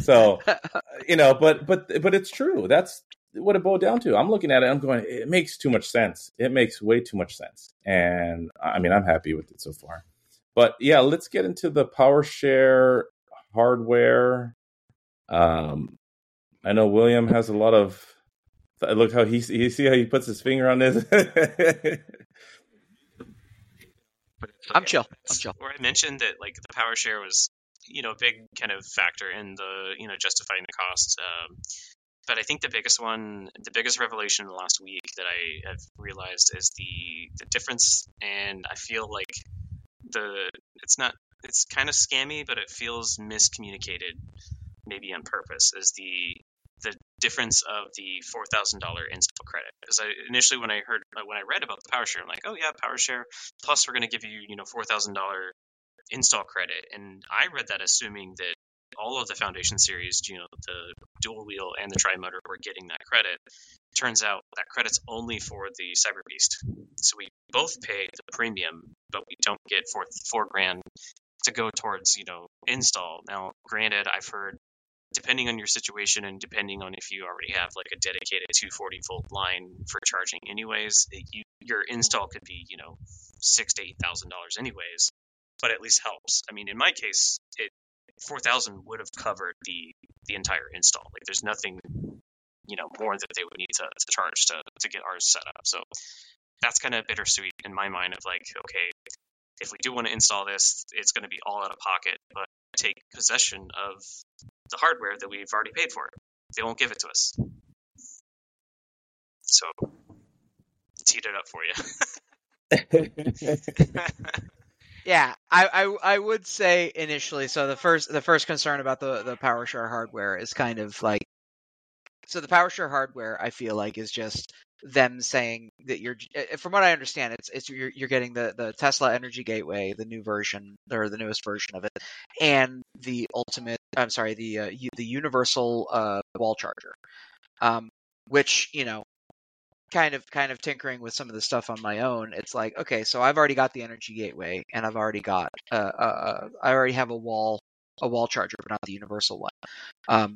So, you know, but but but it's true. That's what it boiled down to. I'm looking at it. I'm going, it makes too much sense. It makes way too much sense. And I mean, I'm happy with it so far. But yeah, let's get into the PowerShare hardware. Um, I know William has a lot of. Look how he you see how he puts his finger on this. I'm chill. I'm chill. Where I mentioned that like the PowerShare was, you know, a big kind of factor in the, you know, justifying the cost. Um, but I think the biggest one, the biggest revelation in the last week that I have realized is the the difference. And I feel like the it's not it's kind of scammy, but it feels miscommunicated, maybe on purpose, is the the difference of the four thousand dollars install credit. Because I initially, when I heard, when I read about the PowerShare, I'm like, oh yeah, PowerShare, plus we're going to give you, you know, four thousand dollars install credit. And I read that assuming that all of the Foundation series, you know, the dual wheel and the tri-motor were getting that credit. Turns out that credit's only for the Cyber Beast. So we both pay the premium, but we don't get four, four grand to go towards, you know, install. Now, granted, I've heard, depending on your situation and depending on if you already have like a dedicated two forty volt line for charging anyways, it, you, your install could be, you know, six to eight thousand dollars anyways, but at least helps. I mean, in my case, it four thousand would have covered the the entire install. Like, there's nothing, you know, more that they would need to, to charge to to get ours set up. So that's kind of bittersweet in my mind of like, okay, if we do want to install this, it's going to be all out of pocket, but take possession of the hardware that we've already paid for. They won't give it to us. So, teed it up for you. Yeah, I, I I would say initially. So the first the first concern about the the PowerShare hardware is kind of like, so the PowerShare hardware, I feel like, is just them saying that you're, from what I understand, it's it's you're you're getting the the Tesla Energy Gateway, the new version or the newest version of it, and the ultimate. I'm sorry, the uh, the universal uh, wall charger, um, which, you know, kind of kind of tinkering with some of the stuff on my own. It's like, okay, so I've already got the Energy Gateway, and I've already got uh, uh I already have a wall a wall charger, but not the universal one. Um,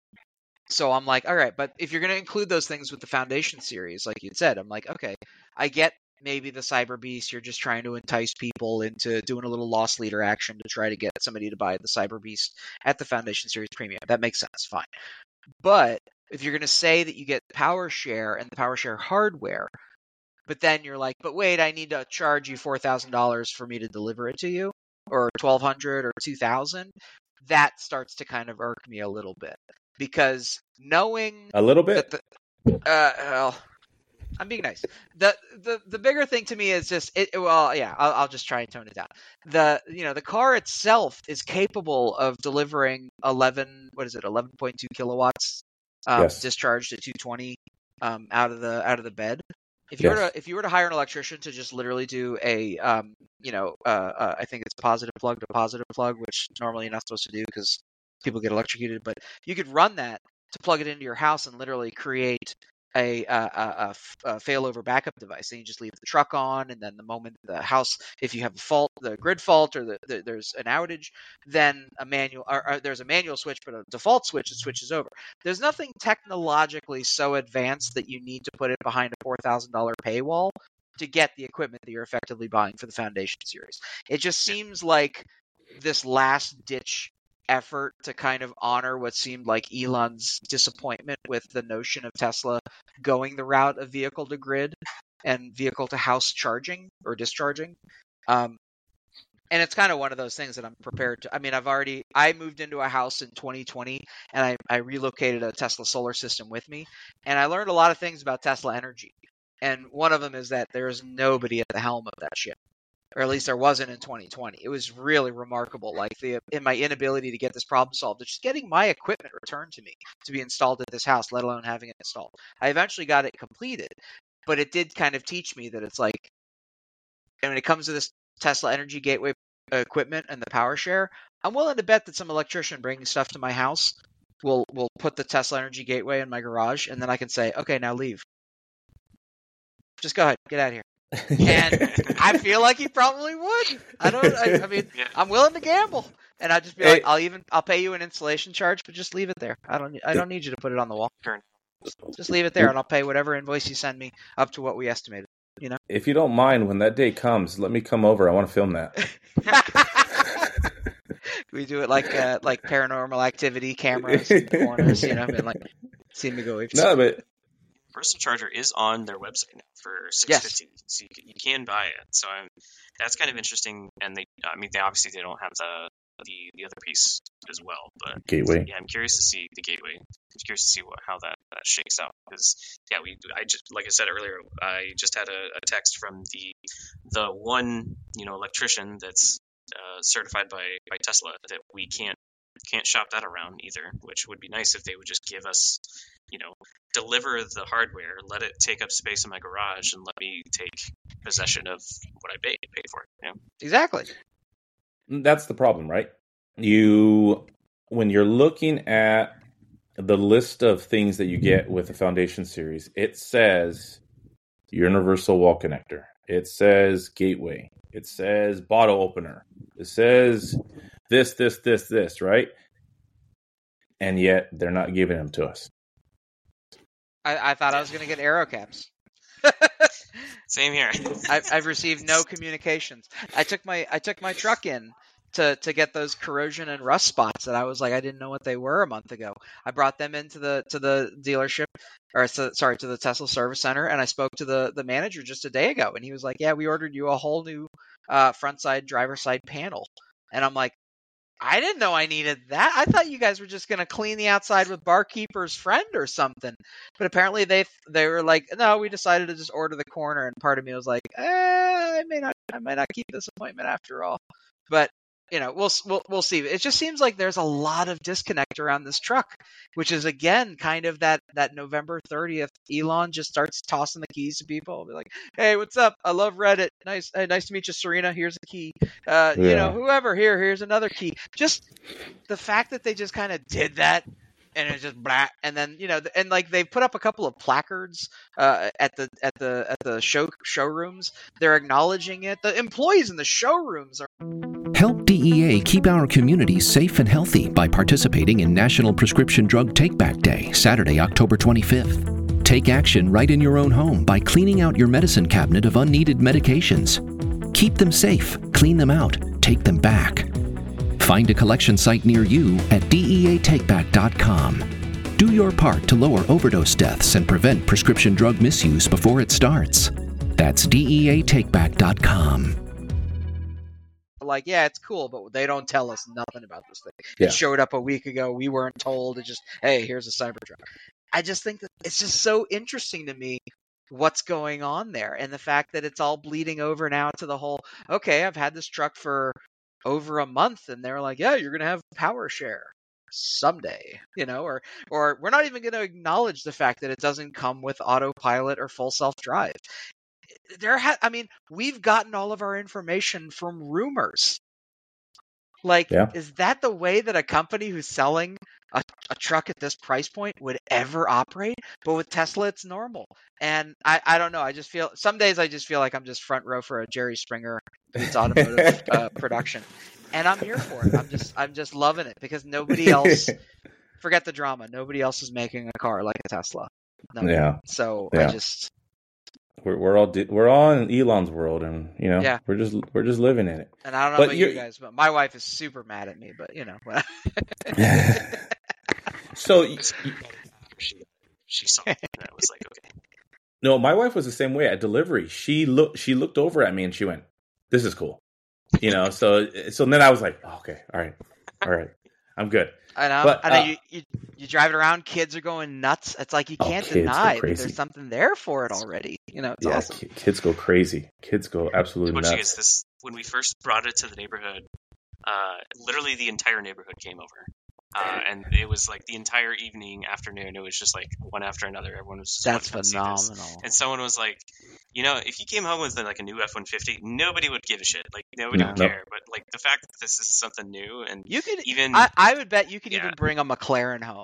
So I'm like, all right, but if you're going to include those things with the Foundation series, like you said, I'm like, okay, I get maybe the Cyber Beast, you're just trying to entice people into doing a little loss leader action to try to get somebody to buy the Cyber Beast at the Foundation series premium. That makes sense, fine. But if you're going to say that you get PowerShare and the PowerShare hardware, but then you're like, but wait, I need to charge you four thousand dollars for me to deliver it to you, or twelve hundred dollars or two thousand dollars, that starts to kind of irk me a little bit. Because knowing a little bit, that the, uh, well, I'm being nice. the the The bigger thing to me is just it. Well, yeah, I'll, I'll just try and tone it down. The you know the car itself is capable of delivering eleven. What is it? eleven point two kilowatts um, yes. discharged at two twenty um, out of the out of the bed. If you yes. were to if you were to hire an electrician to just literally do a um, you know uh, uh, I think it's positive plug to positive plug, which normally you're not supposed to do because people get electrocuted, but you could run that to plug it into your house and literally create a, a, a, a failover backup device. And you just leave the truck on, and then the moment the house, if you have a fault, the grid fault, or the, the, there's an outage, then a manual, or, or there's a manual switch, but a default switch, it switches over. There's nothing technologically so advanced that you need to put it behind a four thousand dollars paywall to get the equipment that you're effectively buying for the Foundation series. It just seems like this last ditch effort to kind of honor what seemed like Elon's disappointment with the notion of Tesla going the route of vehicle to grid and vehicle to house charging or discharging. Um, and it's kind of one of those things that I'm prepared to. I mean, I've already, I moved into a house in twenty twenty and I, I relocated a Tesla solar system with me. And I learned a lot of things about Tesla energy. And one of them is that there's nobody at the helm of that ship. Or at least there wasn't in twenty twenty. It was really remarkable. Like the in my inability to get this problem solved, just getting my equipment returned to me to be installed at this house, let alone having it installed. I eventually got it completed, but it did kind of teach me that it's like, and when it comes to this Tesla Energy Gateway equipment and the PowerShare, I'm willing to bet that some electrician bringing stuff to my house will will put the Tesla Energy Gateway in my garage, and then I can say, okay, now leave. Just go ahead, get out of here. And I feel like he probably would. I don't. I, I mean, Yeah. I'm willing to gamble, and I'd just be Hey. like, I'll even I'll pay you an installation charge, but just leave it there. I don't I don't need you to put it on the wall. Current. Just leave it there, and I'll pay whatever invoice you send me up to what we estimated. You know. If you don't mind, when that day comes, let me come over. I want to film that. We do it like uh, like Paranormal Activity cameras in the corners, you know, and like see me go. No, but Personal Charger is on their website now for six fifty, so you can, you can buy it. So I'm, that's kind of interesting. And they, I mean, they obviously they don't have the the, the other piece as well. But Gateway. yeah, I'm curious to see the gateway. I'm curious to see what how that, that shakes out. Because yeah, we I just like I said earlier, I just had a, a text from the the one you know electrician that's uh, certified by by Tesla that we can't can't shop that around either. Which would be nice if they would just give us. You know, deliver the hardware, let it take up space in my garage, and let me take possession of what I paid, paid for. You know? Exactly. That's the problem, right? You, when you're looking at the list of things that you get with the Foundation series, it says universal wall connector. It says gateway. It says bottle opener. It says this, this, this, this, right? And yet they're not giving them to us. I, I thought I was going to get arrow caps. Same here. I've, I've received no communications. I took my I took my truck in to, to get those corrosion and rust spots that I was like I didn't know what they were a month ago. I brought them into the to the dealership or to, sorry to the Tesla service center, and I spoke to the, the manager just a day ago, and he was like, "Yeah, we ordered you a whole new uh, front side driver side panel," and I'm like. I didn't know I needed that. I thought you guys were just going to clean the outside with Barkeeper's Friend or something. But apparently they they were like, no, we decided to just order the corner. And part of me was like, eh, I may not, I might not keep this appointment after all. But you know, we'll we'll we'll see. It just seems like there's a lot of disconnect around this truck, which is again kind of that that November thirtieth. Elon just starts tossing the keys to people. He'll be like, "Hey, what's up? I love Reddit. Nice, hey, nice to meet you, Serena. Here's a key. Uh, Yeah. You know, whoever here, here's another key." Just the fact that they just kind of did that. And it's just blah, and then you know, and like they put up a couple of placards uh, at the at the at the show showrooms. They're acknowledging it. The employees in the showrooms are. Help D E A keep our communities safe and healthy by participating in National Prescription Drug Take-Back Day, Saturday, October twenty-fifth. Take action right in your own home by cleaning out your medicine cabinet of unneeded medications. Keep them safe, clean them out, take them back. Find a collection site near you at D E A take back dot com. Do your part to lower overdose deaths and prevent prescription drug misuse before it starts. That's D E A take back dot com. Like, yeah, it's cool, but they don't tell us nothing about this thing. Yeah. It showed up a week ago. We weren't told. It just, hey, here's a Cybertruck. I just think that it's just so interesting to me what's going on there. And the fact that it's all bleeding over now to the whole, okay, I've had this truck for over a month, and they're like, yeah, you're going to have power share someday, you know, or, or we're not even going to acknowledge the fact that it doesn't come with autopilot or full self-drive. There ha- I mean, we've gotten all of our information from rumors. Like, Yeah. is that the way that a company who's selling a, a truck at this price point would ever operate? But with Tesla, it's normal. And I, I don't know. I just feel, some days I just feel like I'm just front row for a Jerry Springer It's automotive uh, production. And I'm here for it. I'm just, I'm just loving it because nobody else, forget the drama. Nobody else is making a car like a Tesla. No. Yeah. So Yeah. I just, We're we're all di- we're all in Elon's world, and you know, Yeah. we're just we're just living in it. and I don't know But about you you're- guys, but my wife is super mad at me. But you know, So y- y- She she saw it and I was like, okay. no, my wife was the same way at delivery. She looked she looked over at me and she went, "This is cool," you know. So so then I was like, oh, "Okay, all right, all right, I'm good." I know. But, I know uh, you, you you drive it around, kids are going nuts. It's like you Oh, can't kids go deny that crazy. there's something there for it already. You know, it's yeah, awesome. ki- kids go crazy. Kids go absolutely What's nuts. is this when we first brought it to the neighborhood, uh, literally the entire neighborhood came over. Uh, and it was like the entire evening, afternoon, it was just like one after another. Everyone was just That's wanting to see this. phenomenal. And someone was like, you know, if you came home with like a new F one fifty, nobody would give a shit. Like nobody No. would Nope. care. But like the fact that this is something new and You could even I, I would bet you could Yeah. even bring a McLaren home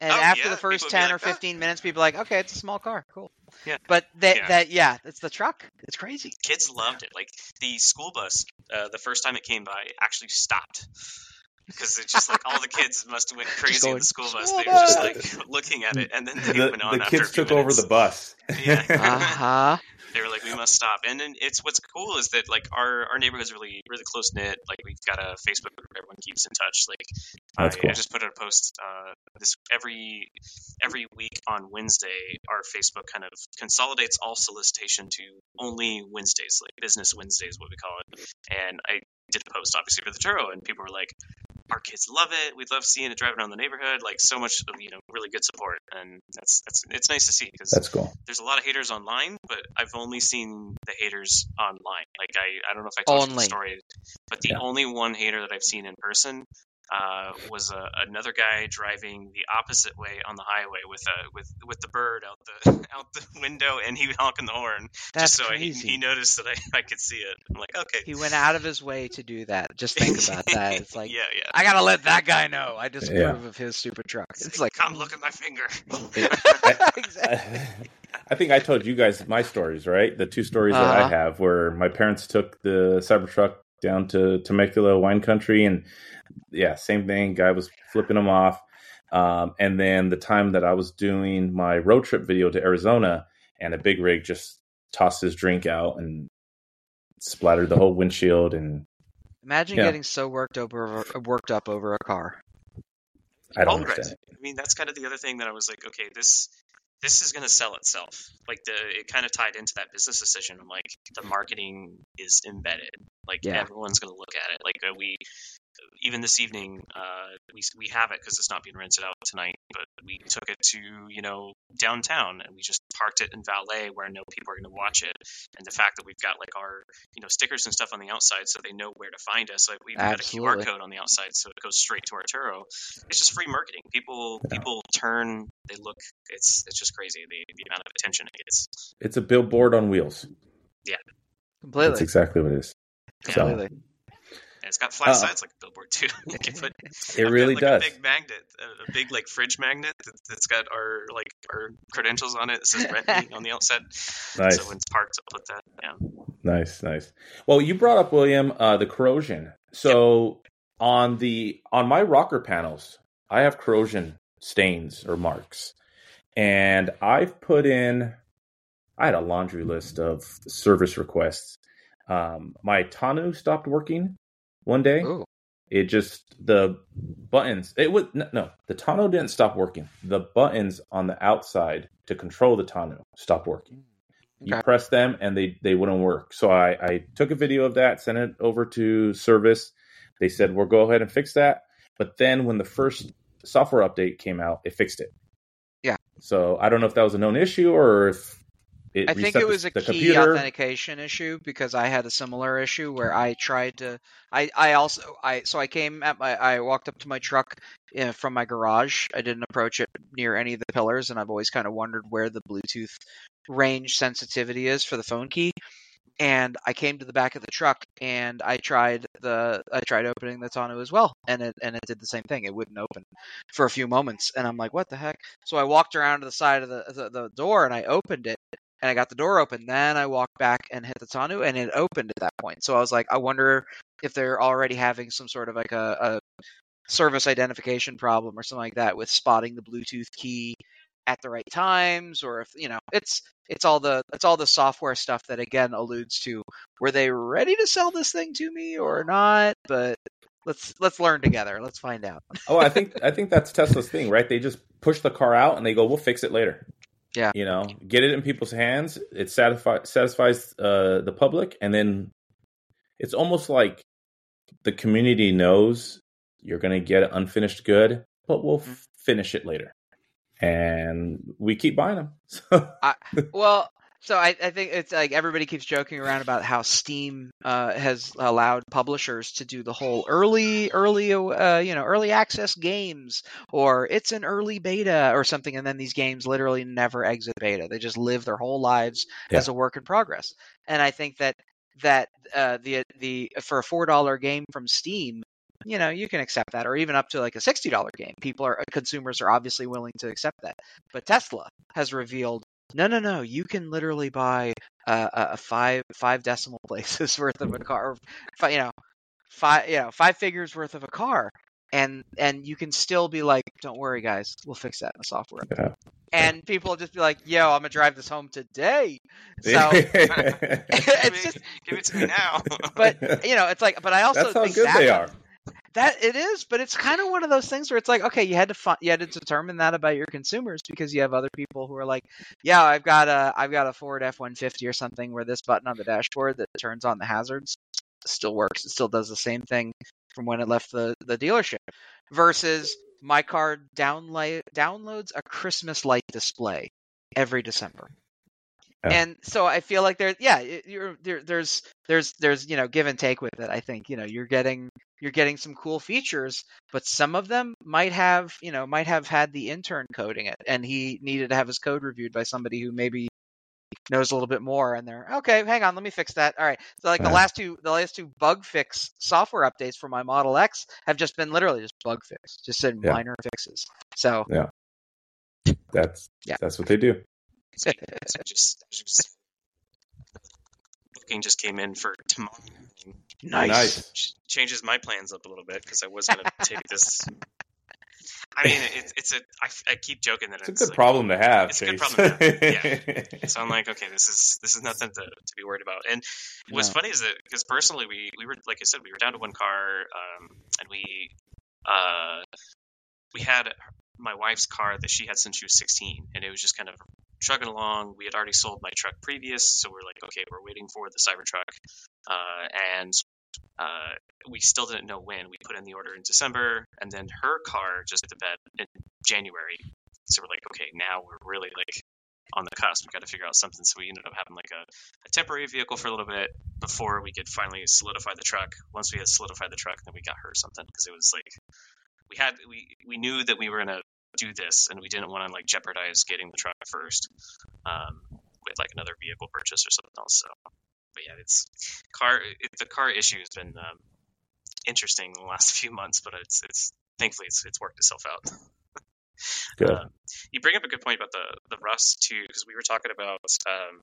And Oh, after yeah, the first people would be ten like, or fifteen minutes, people are like, okay, it's a small car, cool. Yeah. But that Yeah. that yeah, it's the truck. It's crazy. Kids loved it. Like the school bus, uh, the first time it came by, actually stopped because it's just like all the kids must have went crazy in going, the school bus. "School They were just bus!" like looking at it, and then they The, went on the after kids a few took over minutes. the bus. Yeah. Uh huh. They were like, we must stop. And then it's what's cool is that like our our neighborhood's really really close knit. Like we've got a Facebook group, everyone keeps in touch. Like That's I, cool. I just put out a post uh, this every every week on Wednesday. Our Facebook kind of consolidates all solicitation to only Wednesdays, like Business Wednesdays, what we call it. And I did a post obviously for the Turo, and people were like, our kids love it. We love seeing it driving around the neighborhood. Like so much of, you know, really good support, and that's that's it's nice to see because That's cool. there's a lot of haters online, but I've only seen the haters online. Like I, I don't know if I told you the Only. story, but the Yeah. only one hater that I've seen in person uh, was a, another guy driving the opposite way on the highway with a with with the bird out the out the window, and he honking the horn That's just so I, he, crazy. he noticed that I, I could see it. I'm like, okay, He went out of his way to do that. Just think about that. It's like, yeah, yeah. I gotta let that guy know. I disapprove Yeah. of his stupid truck. It's It's like, come look at my finger. exactly. I think I told you guys my stories, right? The two stories that I Uh-huh. have where my parents took the Cybertruck down to Temecula wine country, and yeah, same thing. Guy was flipping them off. Um, and then the time that I was doing my road trip video to Arizona, and a big rig just tossed his drink out and splattered the whole windshield. And Imagine Yeah. getting so worked over, worked up over a car. I don't All right. understand it. I mean, that's kind of the other thing that I was like, okay, this this is going to sell itself. Like the it kind of tied into that business decision. I'm like, the marketing is embedded. Like Yeah. everyone's going to look at it. Like uh, we, even this evening, uh, we we have it because it's not being rented out tonight. But we took it to you know downtown, and we just parked it in valet where no people are going to watch it. And the fact that we've got like our you know stickers and stuff on the outside, so they know where to find us. Like we've got a Q R Absolutely. code on the outside, so it goes straight to our Turo. It's just free marketing. People Yeah. people turn, they look. It's it's just crazy the, the amount of attention it gets. It's a billboard on wheels. Completely. That's exactly what it is. So, Completely. And it's got flat Uh, sides like a billboard too. Like you put, it I've really got, like, does. A big magnet, a, a big like fridge magnet that, that's got our like our credentials on it. It says rent me on the outside. Nice. So when it's parked, I'll put that. Yeah. Nice, nice. Well, you brought up, William, uh, the corrosion. So on the on my rocker panels, I have corrosion stains or marks, and I've put in. I had a laundry list of service requests. Um, my tonneau stopped working one day. Ooh. It just the buttons. It was no, no, the tonneau didn't stop working. The buttons on the outside to control the tonneau stopped working. You Okay. press them and they, they wouldn't work. So I, I took a video of that, sent it over to service. They said, we'll go ahead and fix that. But then when the first software update came out, it fixed it. Yeah. So I don't know if that was a known issue or if it I think reset it was the, a the key computer. authentication issue because I had a similar issue where I tried to. I, I also I so I came at my I walked up to my truck uh, from my garage. I didn't approach it near any of the pillars, and I've always kind of wondered where the Bluetooth range sensitivity is for the phone key. And I came to the back of the truck and I tried the I tried opening the tonneau as well, and it and it did the same thing. It wouldn't open for a few moments, and I'm like, what the heck? So I walked around to the side of the the, the door and I opened it. And I got the door open. Then I walked back and hit the tonneau, and it opened at that point. So I was like, I wonder if they're already having some sort of like a, a service identification problem or something like that with spotting the Bluetooth key at the right times, or if you know, it's it's all the it's all the software stuff that again alludes to were they ready to sell this thing to me or not? But let's let's learn together. Let's find out. Oh, I think I think that's Tesla's thing, right? They just push the car out and they go, we'll fix it later. Yeah. You know, get it in people's hands. It satisfi- satisfies uh, the public. And then it's almost like the community knows you're going to get unfinished good, but we'll f- finish it later. And we keep buying them. So I, well, so I, I think it's like everybody keeps joking around about how Steam uh, has allowed publishers to do the whole early, early, uh, you know, early access games, or it's an early beta or something, and then these games literally never exit beta. They just live their whole lives Yeah. as a work in progress. And I think that that uh, the the for a four dollar game from Steam, you know, you can accept that, or even up to like a sixty dollar game. People are consumers are obviously willing to accept that. But Tesla has revealed, no, no, no, you can literally buy a, a five five decimal places worth of a car, you know, five you know five figures worth of a car, and and you can still be like, don't worry, guys, we'll fix that in the software. Yeah. And people will just be like, yo, I'm gonna drive this home today. So it's just give it to me now. But you know, it's like, but I also that's how think good that they are. That it is, but it's kind of one of those things where it's like, okay, you had to fi- you had to determine that about your consumers, because you have other people who are like, yeah, I've got a I've got a Ford F one fifty or something where this button on the dashboard that turns on the hazards still works. It still does the same thing from when it left the, the dealership. Versus my car download downloads a Christmas light display every December. Yeah. And so I feel like there, yeah, you're there. There's, there's, there's, you know, give and take with it. I think, you know, you're getting, you're getting some cool features, but some of them might have, you know, might have had the intern coding it, and he needed to have his code reviewed by somebody who maybe knows a little bit more. And they're okay. Hang on, let me fix that. All right. So like yeah. the last two, the last two bug fix software updates for my Model X have just been literally just bug fix, just said yeah. minor fixes. So yeah, that's yeah, that's what they do. So just, just booking just came in for tomorrow. Nice. nice. Changes my plans up a little bit because I was going to take this. I mean, it's it's a. I, I keep joking that it's, it's a good like, problem to have. It's Chase. a good problem to have. Yeah. So I'm like, okay, this is this is nothing to, to be worried about. And what's no. funny is that because personally, we we were like I said, we were down to one car, um, and we uh we had my wife's car that she had since she was sixteen, and it was just kind of trucking along. We had already sold my truck previous, so we're like, okay, we're waiting for the Cybertruck, uh, and uh, we still didn't know when. We put in the order in December, and then her car just hit the bed in January. So we're like, okay, now we're really like on the cusp. We got to figure out something. So we ended up having like a, a temporary vehicle for a little bit before we could finally solidify the truck. Once we had solidified the truck, then we got her something, because it was like we had we we knew that we were gonna do this, and we didn't want to like jeopardize getting the truck first um, with like another vehicle purchase or something else. So, but yeah, it's car. It, the car issue has been um, interesting in the last few months, but it's it's thankfully it's it's worked itself out. Good. Um, you bring up a good point about the the rust too, because we were talking about um,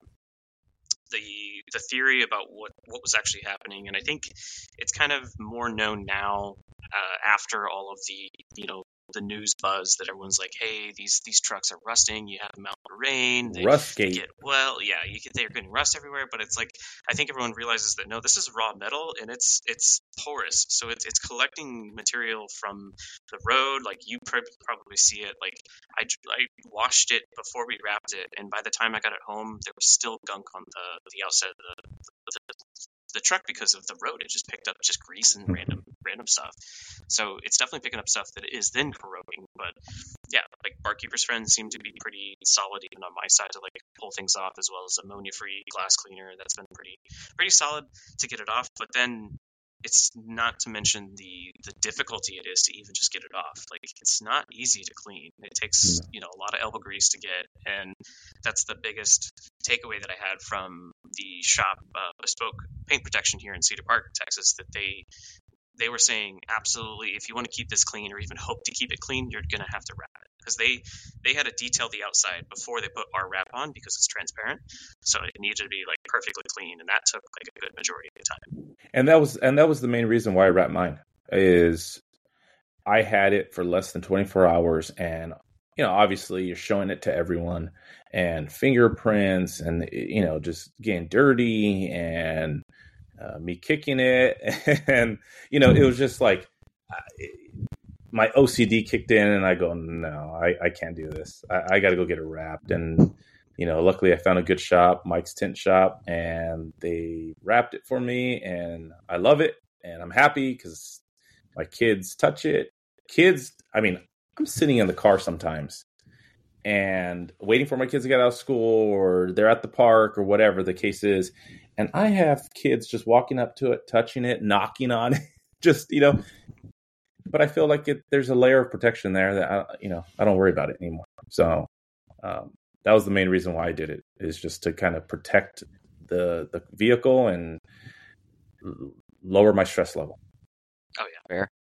the the theory about what what was actually happening, and I think it's kind of more known now uh, after all of the you know. the news buzz that everyone's like, hey, these these trucks are rusting. You have them out in the rain. They Rustgate. Get, well, yeah, you get they're getting rust everywhere. But it's like I think everyone realizes that no, this is raw metal, and it's it's porous, so it's it's collecting material from the road. Like you pr- probably see it. Like I I washed it before we wrapped it, and by the time I got it home, there was still gunk on the the outside of the, the, the truck because of the road. It just picked up just grease and random random stuff. So it's definitely picking up stuff that is then corroding. But yeah, like Barkeeper's Friends seem to be pretty solid even on my side to like pull things off, as well as ammonia free glass cleaner. That's been pretty pretty solid to get it off. But then it's not to mention the the difficulty it is to even just get it off. Like it's not easy to clean. It takes you know a lot of elbow grease to get, and that's the biggest takeaway that I had from the shop, uh, Bespoke Paint Protection here in Cedar Park, Texas, that they they were saying absolutely, if you want to keep this clean or even hope to keep it clean, you're gonna have to wrap it, because they they had to detail the outside before they put our wrap on because it's transparent, so it needed to be like perfectly clean, and that took like a good majority of the time. And that was and that was the main reason why I wrapped mine. Is I had it for less than twenty-four hours, and you know, obviously you're showing it to everyone, and fingerprints, and you know, just getting dirty, and uh, me kicking it, and you know, it was just like my O C D kicked in, and I go, no, I, I can't do this. I, I got to go get it wrapped, and you know, luckily I found a good shop, Mike's Tint Shop, and they wrapped it for me, and I love it, and I'm happy because my kids touch it. Kids, I mean, I'm sitting in the car sometimes and waiting for my kids to get out of school, or they're at the park, or whatever the case is, and I have kids just walking up to it, touching it, knocking on it, just, you know, but I feel like it, there's a layer of protection there that, I, you know, I don't worry about it anymore. So um, that was the main reason why I did it, is just to kind of protect the the vehicle and lower my stress level. Oh yeah, fair.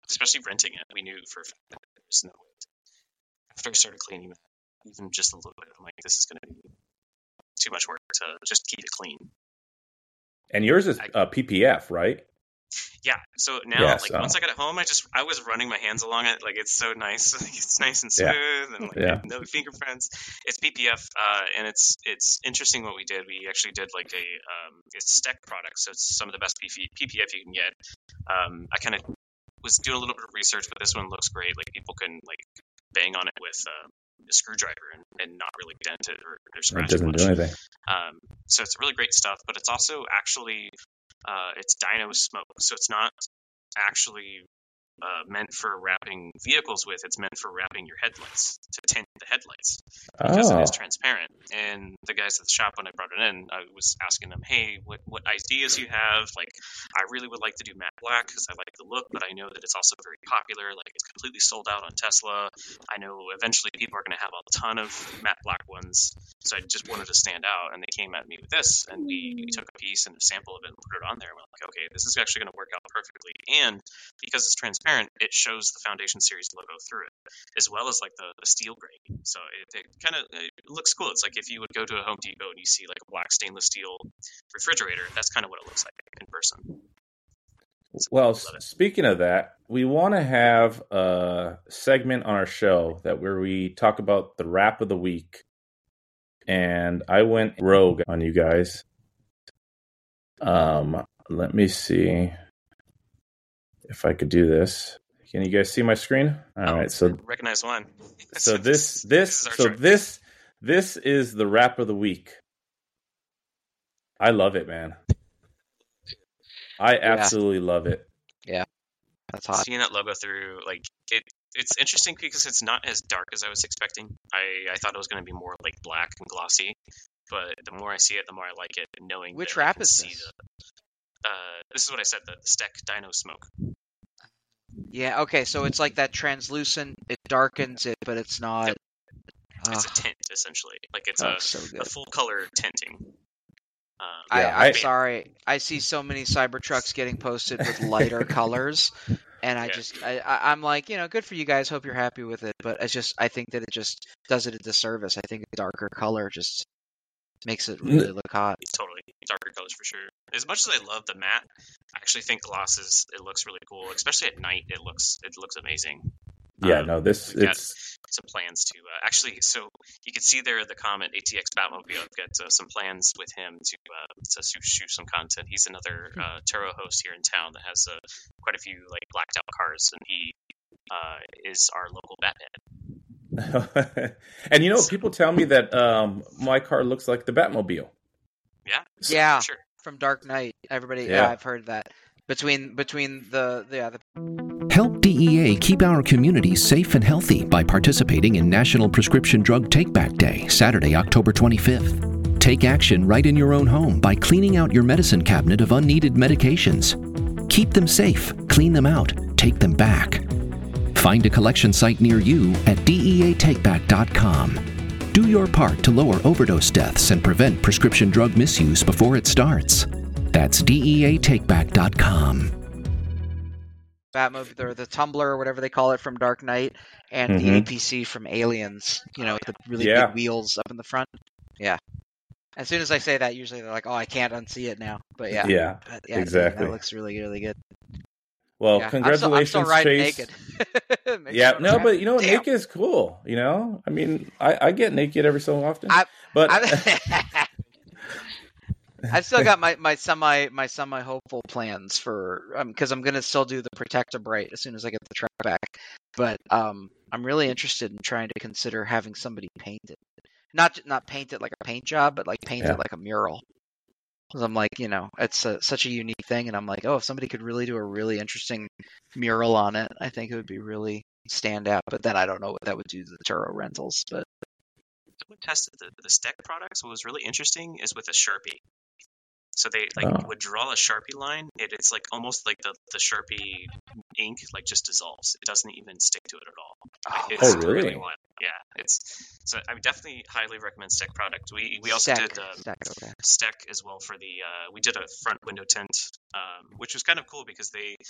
especially renting it. We knew for a fact that there was no way. After I started cleaning that, even just a little bit, I'm like, this is going to be too much work to just keep it clean. And yours is uh, P P F, right? Yeah. So now, Yeah, like so- once I got it home, I just I was running my hands along it. Like it's so nice. Like, it's nice and smooth, Yeah. and like Yeah. no fingerprints. It's P P F, uh, and it's it's interesting what we did. We actually did like a um, it's Steck product, so it's some of the best P P F you can get. Um, I kind of was doing a little bit of research, but this one looks great. Like people can like bang on it with uh, a screwdriver and, and not really dent it or, or scratch It doesn't much. do anything. Um, so it's really great stuff, but it's also actually uh, it's dyno smoke, so it's not actually uh, meant for wrapping vehicles with. It's meant for wrapping your headlights to tint the headlights because Oh. it is transparent. And the guys at the shop, when I brought it in, I was asking them, "Hey, what what ideas you have? Like, I really would like to do matte black because I like the look, but I know that it's also very popular. Like, it's completely sold out on Tesla. I know eventually people are going to have a ton of matte black ones, so I just wanted to stand out." And they came at me with this, and we, we took a piece and a sample of it and put it on there. And we're like, okay, this is actually going to work out perfectly. And because it's transparent, it shows the Foundation Series logo through it, as well as like the, the steel grain. So it, it kind of it looks cool. It's like if you would go to a Home Depot and you see like a black stainless steel refrigerator, that's kind of what it looks like in person. Well, Love s- it. speaking of that, we want to have a segment on our show that where we talk about the rap of the week. And I went rogue on you guys. Um, let me see if I could do this. Can you guys see my screen? All Oh, right, so recognize one. so this this is our so chart. this this is the rap of the week. I love it, man. I absolutely love it. That's hot. Seeing that logo through, like it, it's interesting because it's not as dark as I was expecting. I, I thought it was going to be more like black and glossy, but the more I see it, the more I like it. Knowing Which that I wrap can is see this? The, uh, this is what I said. The Steck Dyno Smoke. Yeah, okay, so it's like that translucent, it darkens it, but it's not. Yep. It's a Ah, tint essentially. Like it's oh, a, so a good. full color tinting. Um, I, Yeah, I'm I- sorry. I see so many Cybertrucks getting posted with lighter colors, and I Yeah. just, I, I, I'm like, you know, good for you guys. Hope you're happy with it. But it's just, I think that it just does it a disservice. I think a darker color just makes it really look hot. Totally darker colors for sure. As much as I love the matte, I actually think glosses. It looks really cool, especially at night. It looks it looks amazing. Yeah, Um, no, this we've got it's some plans to uh, actually. So you can see there the comment A T X Batmobile. I've got uh, some plans with him to uh, to shoot, shoot some content. He's another uh, Turo host here in town that has uh, quite a few like blacked out cars, and he uh, is our local Batman. and you know, people tell me that um, my car looks like the Batmobile. Yeah, Yeah. for sure. From Dark Knight, everybody, yeah, Yeah. I've heard that. Between between the the, yeah, the Help D E A keep our communities safe and healthy by participating in National Prescription Drug Take-Back Day, Saturday, October twenty-fifth. Take action right in your own home by cleaning out your medicine cabinet of unneeded medications. Keep them safe, clean them out, take them back. Find a collection site near you at D E A take back dot com. Do your part to lower overdose deaths and prevent prescription drug misuse before it starts. That's D E A take back dot com. Batmobile, or the Tumbler, or whatever they call it from Dark Knight, and the Mhm. A P C from Aliens. You know, with the really Yeah. big wheels up in the front. Yeah. As soon as I say that, usually they're like, "Oh, I can't unsee it now." But yeah, Yeah, But yeah, exactly. That looks really, really good. Well, Yeah. congratulations, I'm still, I'm still riding Chase. naked. Makes Yeah, me no, wanna- but you know, Damn. naked is cool. You know, I mean, I, I get naked every so often, I- but I've, I've still got my, my semi my semi hopeful plans for because I'm gonna still do the Protector Bright as soon as I get the truck back. But um, I'm really interested in trying to consider having somebody paint it, not not paint it like a paint job, but like paint Yeah. it like a mural. Because I'm like, you know, it's a, such a unique thing, and I'm like, oh, if somebody could really do a really interesting mural on it, I think it would be really stand out. But then I don't know what that would do to the Turo rentals. But Someone tested the, the Steck products. What was really interesting is with a Sharpie. So they like Oh. would draw a Sharpie line. It, it's like almost like the, the Sharpie ink like just dissolves. It doesn't even stick to it at all. Like, Oh, it's really? wild. Yeah, it's so I would definitely highly recommend Steck product. We we also Stack, did um, stack, okay. Steck as well for the uh, we did a front window tint, um, which was kind of cool because they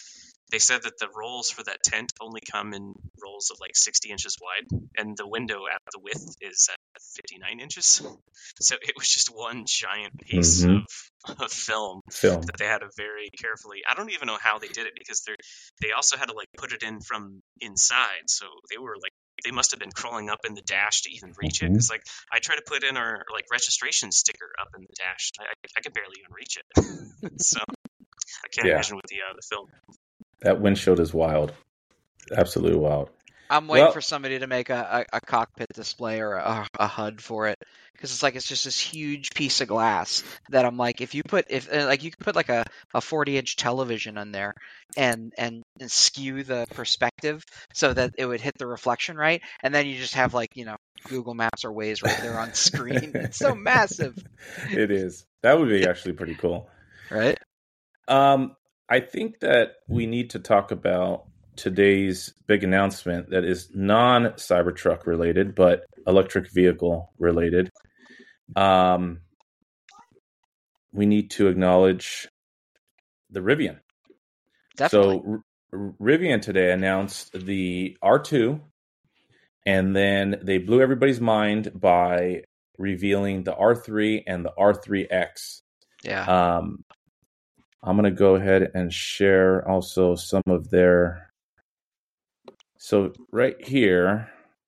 they said that the rolls for that tent only come in rolls of like sixty inches wide, and the window at the width is at fifty-nine inches. So it was just one giant piece Mhm. of, of film Film. that they had to very carefully. I don't even know how they did it because they they also had to like put it in from inside. So they were like they must have been crawling up in the dash to even reach it. Mhm. Because like I tried to put in our like registration sticker up in the dash, I, I could barely even reach it. So I can't Yeah. imagine with the uh, the film. That windshield is wild. Absolutely wild. I'm waiting Well- for somebody to make a, a, a cockpit display or a, a H U D for it, because it's like it's just this huge piece of glass that I'm like, if you put if uh, like you could put like a, a forty inch television on there and, and and skew the perspective so that it would hit the reflection right, and then you just have like you know Google Maps or Waze right there on screen. It's so massive, It is. That would be actually pretty cool. right? Um, I think that we need to talk about today's big announcement that is non-Cybertruck related, but electric vehicle related. Um, we need to acknowledge the Rivian. Definitely. So R- Rivian today announced the R two, and then they blew everybody's mind by revealing the R three and the R three X. Yeah. Um, I'm going to go ahead and share also some of their. So right here,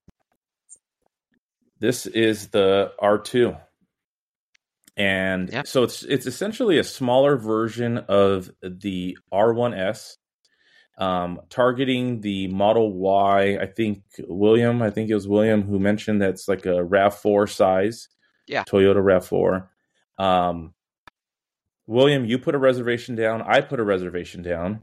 this is the R two. And Yeah. so it's it's essentially a smaller version of the R one S, um, targeting the Model Y. I think William, I think it was William who mentioned that's like a RAV four size. Yeah. Toyota RAV four. Um, William, you put a reservation down. I put a reservation down.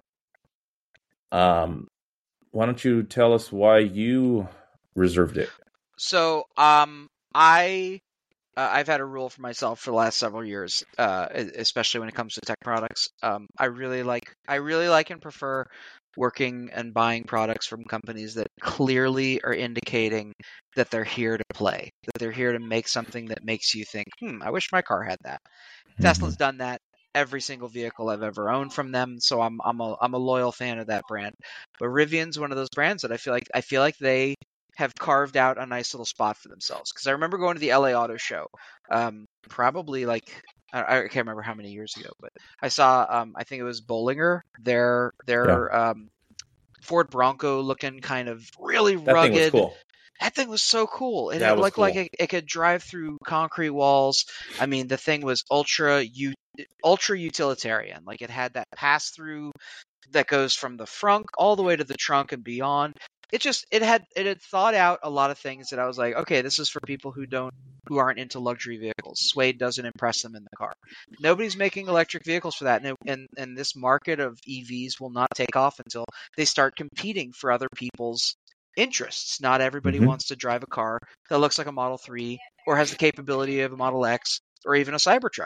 Um, why don't you tell us why you reserved it? So, um, I uh, I've had a rule for myself for the last several years, uh, e- especially when it comes to tech products. Um, I really like I really like and prefer working and buying products from companies that clearly are indicating that they're here to play, that they're here to make something that makes you think, hmm, I wish my car had that. Tesla's done that every single vehicle I've ever owned from them, so I'm I'm a I'm a loyal fan of that brand. But Rivian's one of those brands that I feel like I feel like they have carved out a nice little spot for themselves. Because I remember going to the L A Auto Show, um, probably like I, I can't remember how many years ago, but I saw um, I think it was Bollinger, their their um, Ford Bronco looking kind of really That rugged. thing was cool. That thing was so cool. It That had was looked like cool. it, it could drive through concrete walls. I mean, the thing was ultra u- ultra utilitarian. Like it had that pass through that goes from the front all the way to the trunk and beyond. It just it had it had thought out a lot of things that I was like, okay, this is for people who don't who aren't into luxury vehicles. Suede doesn't impress them in the car. Nobody's making electric vehicles for that, and it, and and this market of E Vs will not take off until they start competing for other people's interests. Not everybody Mhm. wants to drive a car that looks like a Model three or has the capability of a Model X or even a Cybertruck.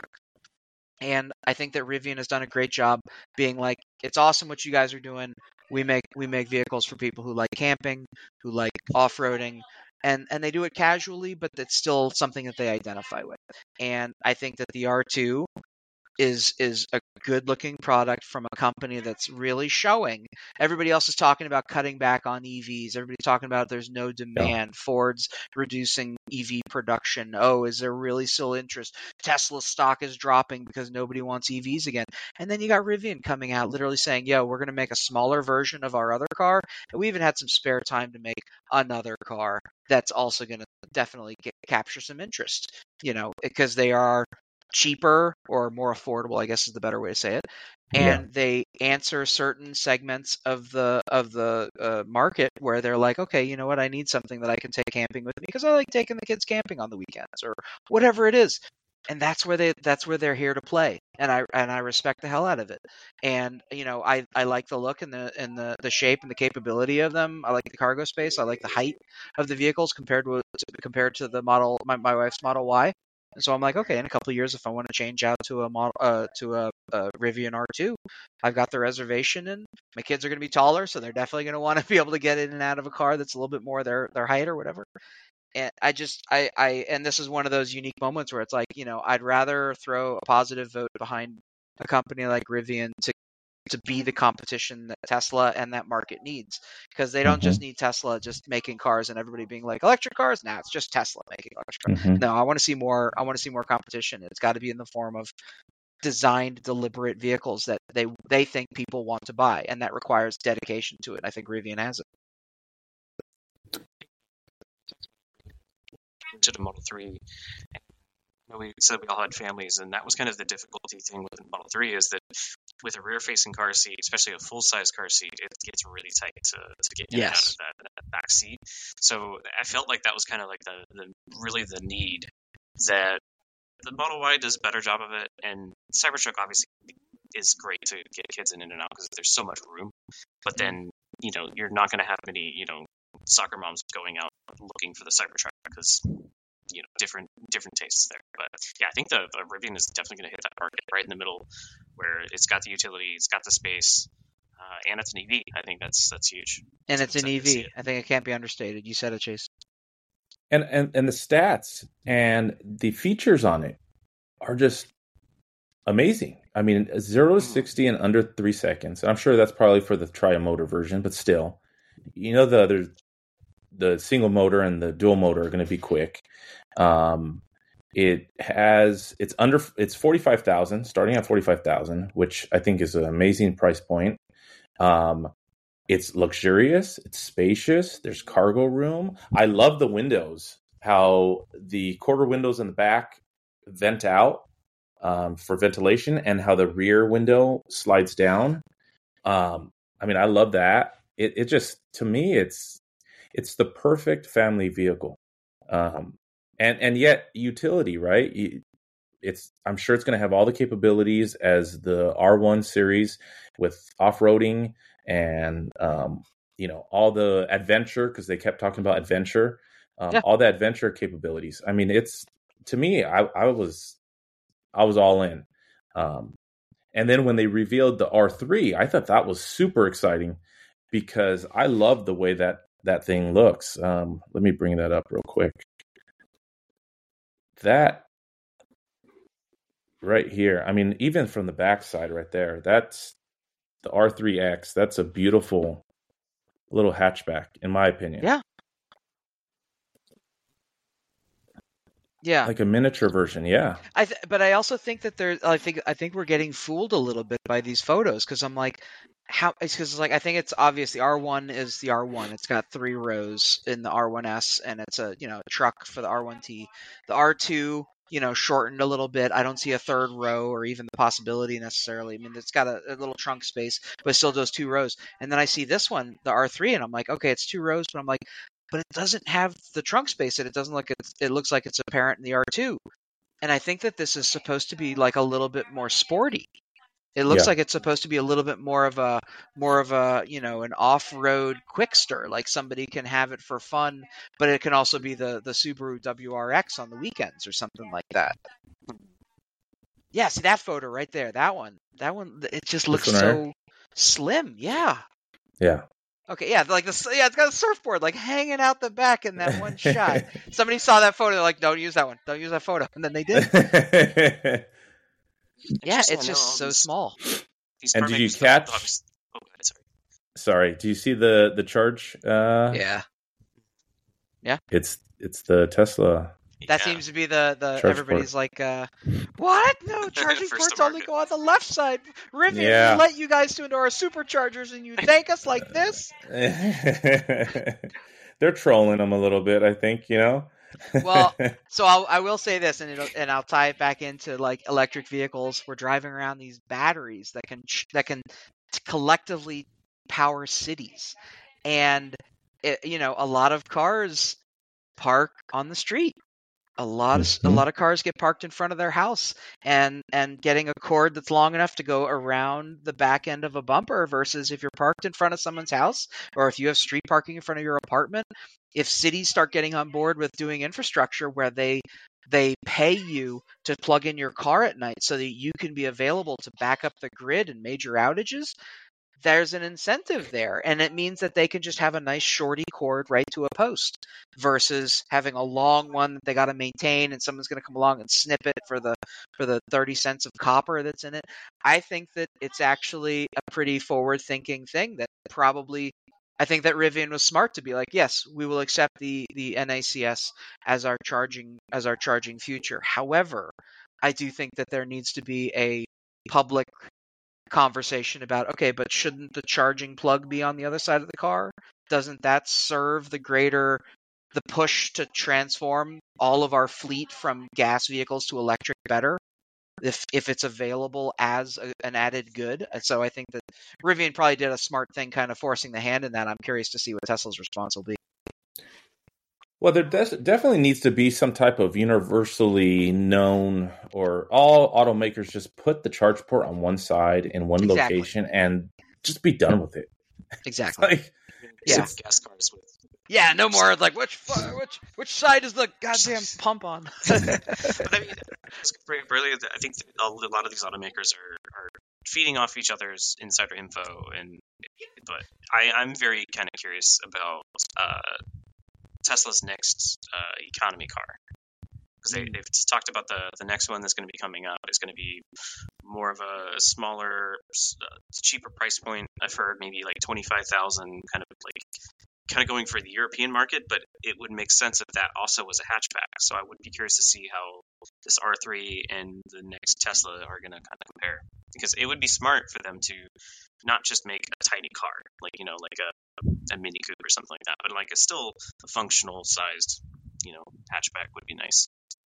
And I think that Rivian has done a great job being like, it's awesome what you guys are doing. We make we make vehicles for people who like camping, who like off-roading, and and they do it casually, but it's still something that they identify with. And I think that the R two is is a good looking product from a company that's really showing. Everybody else is talking about cutting back on E Vs. Everybody's talking about there's no demand. Ford's reducing E V production. Oh, is there really still interest? Tesla stock is dropping because nobody wants E Vs again. And then you got Rivian coming out literally saying, yo, we're going to make a smaller version of our other car. And we even had some spare time to make another car that's also going to definitely get, capture some interest, you know, because they are cheaper or more affordable, I guess is the better way to say it, and Yeah. they answer certain segments of the of the uh, market where they're like, okay, you know what, I need something that I can take camping with me because I like taking the kids camping on the weekends or whatever it is, and that's where they that's where they're here to play, and I and I respect the hell out of it, and you know I, I like the look and the and the, the shape and the capability of them. I like the cargo space. I like the height of the vehicles compared to compared to the model my, my wife's Model Y. And so I'm like, okay, in a couple of years, if I want to change out to a model, uh, to a, a Rivian R two, I've got the reservation, and my kids are going to be taller, so they're definitely going to want to be able to get in and out of a car that's a little bit more their their height or whatever. And I just, I, I, and this is one of those unique moments where it's like, you know, I'd rather throw a positive vote behind a company like Rivian to to be the competition that Tesla and that market needs, because they don't Mhm. just need Tesla just making cars and everybody being like electric cars. Now it's just Tesla making electric cars. Mhm. No, I want to see more. I want to see more competition. It's got to be in the form of designed, deliberate vehicles that they they think people want to buy, and that requires dedication to it. I think Rivian has it. To the Model three. You know, we said we all had families, and that was kind of the difficulty thing with the Model three is that with a rear-facing car seat, especially a full-size car seat, it gets really tight to, to get in and out Yes. of that, that back seat. So I felt like that was kind of like the, the really the need that the Model Y does a better job of it, and Cybertruck obviously is great to get kids in and out because there's so much room. But then, you know, you're not going to have many, you know, soccer moms going out looking for the Cybertruck because, you know, different different tastes there. But yeah, I think the, the Rivian is definitely going to hit that market right in the middle, where it's got the utility, it's got the space, uh, and it's an E V. I think that's that's huge. And So it's an excited to see E V. I think it can't be understated. You said it, Chase. And, and and the stats and the features on it are just amazing. I mean, zero to sixty in under three seconds. I'm sure that's probably for the tri-motor version, but still, you know, the other, the single motor and the dual motor are going to be quick. Um, it has it's under it's forty-five thousand, starting at forty-five thousand, which I think is an amazing price point. Um, It's luxurious. It's spacious. There's cargo room. I love the windows, how the quarter windows in the back vent out um, for ventilation and how the rear window slides down. Um, I mean, I love that. It, it just, to me, it's it's the perfect family vehicle. Um, and, and yet utility, right? It's I'm sure it's going to have all the capabilities as the R one series with off-roading and, um, you know, all the adventure, because they kept talking about adventure, um, Yeah. all the adventure capabilities. I mean, it's, to me, I, I was, I was all in. Um, and then when they revealed the R three, I thought that was super exciting because I love the way that that thing looks. Um, let me bring that up real quick. That right here, I mean, even from the backside right there, that's the R three X. That's a beautiful little hatchback, in my opinion. Yeah. Yeah. Like a miniature version, yeah. I th- but I also think that there. I think I think we're getting fooled a little bit by these photos because I'm like, how? It's because like I think it's obvious the R one is the R one. It's got three rows in the R one S, and it's a you know truck for the R one T. The R two, you know, shortened a little bit. I don't see a third row or even the possibility necessarily. I mean, it's got a, a little trunk space, but it still does two rows. And then I see this one, the R three, and I'm like, okay, it's two rows, but I'm like, but it doesn't have the trunk space, and it doesn't look. It's, it looks like it's apparent in the R two. And I think that this is supposed to be like a little bit more sporty. It looks Yeah. like it's supposed to be a little bit more of a more of a you know an off-road quickster, like somebody can have it for fun, but it can also be the the Subaru W R X on the weekends or something like that. Yeah, see that photo right there, that one, that one, it just looks one right so here? slim. Yeah. Yeah. Okay, yeah, like the yeah, it's got a surfboard like hanging out the back in that one shot. Somebody saw that photo, they're like, "Don't use that one. Don't use that photo," and then they did. Yeah, Interesting it's to know just all so these- small. These And car did you makers don't catch- obviously- Oh, go ahead, sorry. Sorry, do you see the the charge? Uh, Yeah, It's it's the Tesla. that Yeah. seems to be the the Charge everybody's like, uh, "What? No, charging First to ports only market. go on the left side. Rivian, Yeah. we let you guys to into our superchargers, and you thank us like this." They're trolling them a little bit, I think, you know? Well, So I'll, I will say this, and it'll, and I'll tie it back into like electric vehicles. We're driving around these batteries that can ch- that can t- collectively power cities, and it, you know a lot of cars park on the street. A lot of a Mhm. lot of cars get parked in front of their house, and and getting a cord that's long enough to go around the back end of a bumper versus if you're parked in front of someone's house or if you have street parking in front of your apartment. If cities start getting on board with doing infrastructure where they they pay you to plug in your car at night so that you can be available to back up the grid in major outages, there's an incentive there, and it means that they can just have a nice shorty cord right to a post versus having a long one that they got to maintain, and someone's going to come along and snip it for the for the thirty cents of copper that's in it. I think that it's actually a pretty forward-thinking thing that probably. I think that Rivian was smart to be like, yes, we will accept the, the N A C S as our charging as our charging future. However, I do think that there needs to be a public conversation about, okay, but shouldn't the charging plug be on the other side of the car? Doesn't that serve the greater the push to transform all of our fleet from gas vehicles to electric better? If if it's available as a, an added good. So I think that Rivian probably did a smart thing kind of forcing the hand in that. I'm curious to see what Tesla's response will be. Well, there des- definitely needs to be some type of universally known, or all automakers just put the charge port on one side in one Exactly. location and just be done with it. Exactly. Like, Yeah. Some gas cars with. Yeah, no more like which which which side is the goddamn pump on? But I mean, it's pretty brilliant. I think that a lot of these automakers are, are feeding off each other's insider info, and but I, I'm very kind of curious about uh, Tesla's next uh, economy car, because they, they've talked about the the next one that's going to be coming out is going to be more of a smaller, uh, cheaper price point. I've heard maybe like twenty-five thousand, kind of like. kind of going for the European market, but it would make sense if that also was a hatchback. So I would be curious to see how this R three and the next Tesla are going to kind of compare, because it would be smart for them to not just make a tiny car, like, you know, like a, a Mini Coupe or something like that, but like a still a functional sized, you know, hatchback would be nice.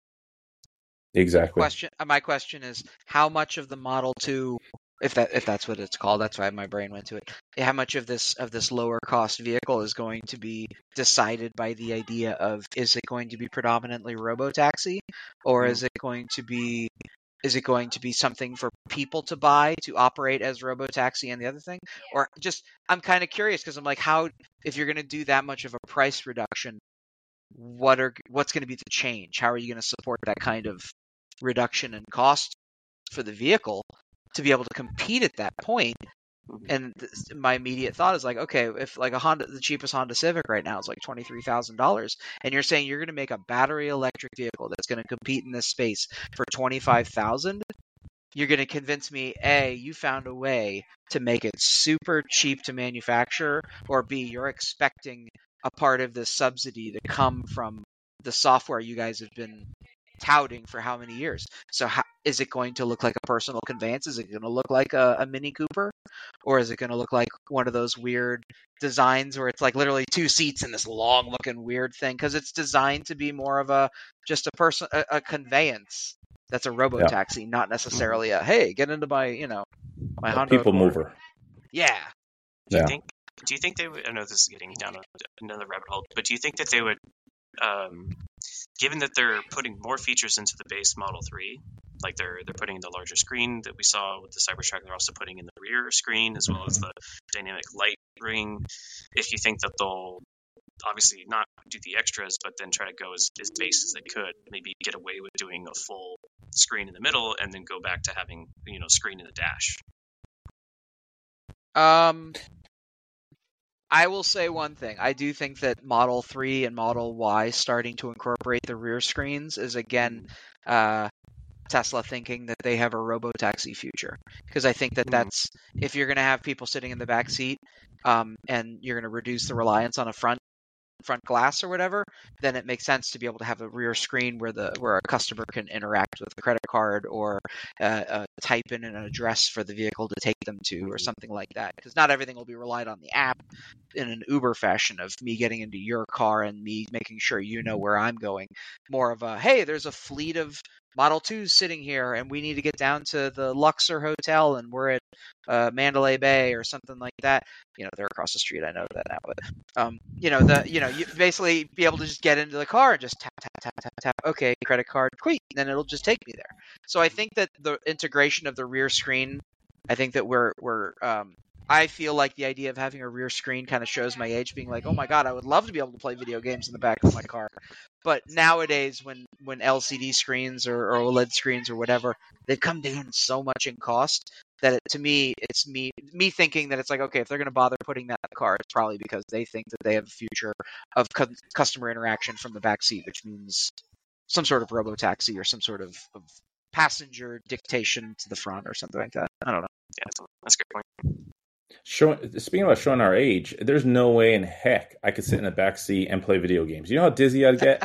exactly. Question. My question is, how much of the Model two, if that if that's what it's called, that's why my brain went to it. How much of this of this lower cost vehicle is going to be decided by the idea of, is it going to be predominantly robotaxi, or is it going to be is it going to be something for people to buy to operate as robotaxi and the other thing? Or just, I'm kind of curious because I'm like, how, if you're going to do that much of a price reduction, what are what's going to be the change? How are you going to support that kind of reduction in cost for the vehicle to be able to compete at that point? And th- my immediate thought is like, okay, if like a Honda, the cheapest Honda Civic right now is like twenty-three thousand dollars, and you're saying you're going to make a battery electric vehicle that's going to compete in this space for twenty-five thousand dollars, you're going to convince me, A, you found a way to make it super cheap to manufacture, or B, you're expecting a part of this subsidy to come from the software you guys have been touting for how many years. So how, is it going to look like a personal conveyance? Is it going to look like a, a Mini Cooper? Or is it going to look like one of those weird designs where it's like literally two seats in this long looking weird thing? Because it's designed to be more of a, just a person, a, a conveyance that's a robo taxi, not necessarily a, hey, get into my, you know, my A Honda people Accord. mover. Yeah. Do you Yeah. think? Do you think they would? I know this is getting down another rabbit hole, but do you think that they would, um, given that they're putting more features into the base Model three, like they're they're putting in the larger screen that we saw with the Cybertruck, they're also putting in the rear screen as well as the dynamic light ring. If you think that they'll obviously not do the extras, but then try to go as, as base as they could, maybe get away with doing a full screen in the middle and then go back to having, you know, screen in the dash. Um, I will say one thing. I do think that Model three and Model Y starting to incorporate the rear screens is, again, uh, Tesla thinking that they have a robo-taxi future. Because I think that that's, if you're going to have people sitting in the back seat, um, and you're going to reduce the reliance on a front front glass or whatever, then it makes sense to be able to have a rear screen where the where a customer can interact with a credit card, or uh, uh, type in an address for the vehicle to take them to, or something like that. Because not everything will be relied on the app in an Uber fashion of me getting into your car and me making sure you know where I'm going. More of a, hey, there's a fleet of Model twos sitting here and we need to get down to the Luxor Hotel and we're at uh, Mandalay Bay or something like that. You know, they're across the street. I know that now, but um, you know, the you know, you basically be able to just get into the car and just tap tap tap tap tap. Okay, credit card, quick, then it'll just take me there. So I think that the integration of the rear screen, I think that we're we're um, I feel like the idea of having a rear screen kind of shows my age, being like, oh my god, I would love to be able to play video games in the back of my car. But nowadays, when, when L C D screens or, or OLED screens or whatever, they've come down so much in cost that it, to me, it's me me thinking that it's like, okay, if they're going to bother putting that in the car, it's probably because they think that they have a future of cu- customer interaction from the back seat, which means some sort of robo-taxi or some sort of, of passenger dictation to the front or something like that. I don't know. Yeah, that's, that's a good point. Showing, speaking about showing our age, there's no way in heck I could sit in the back seat and play video games. You know how dizzy I'd get?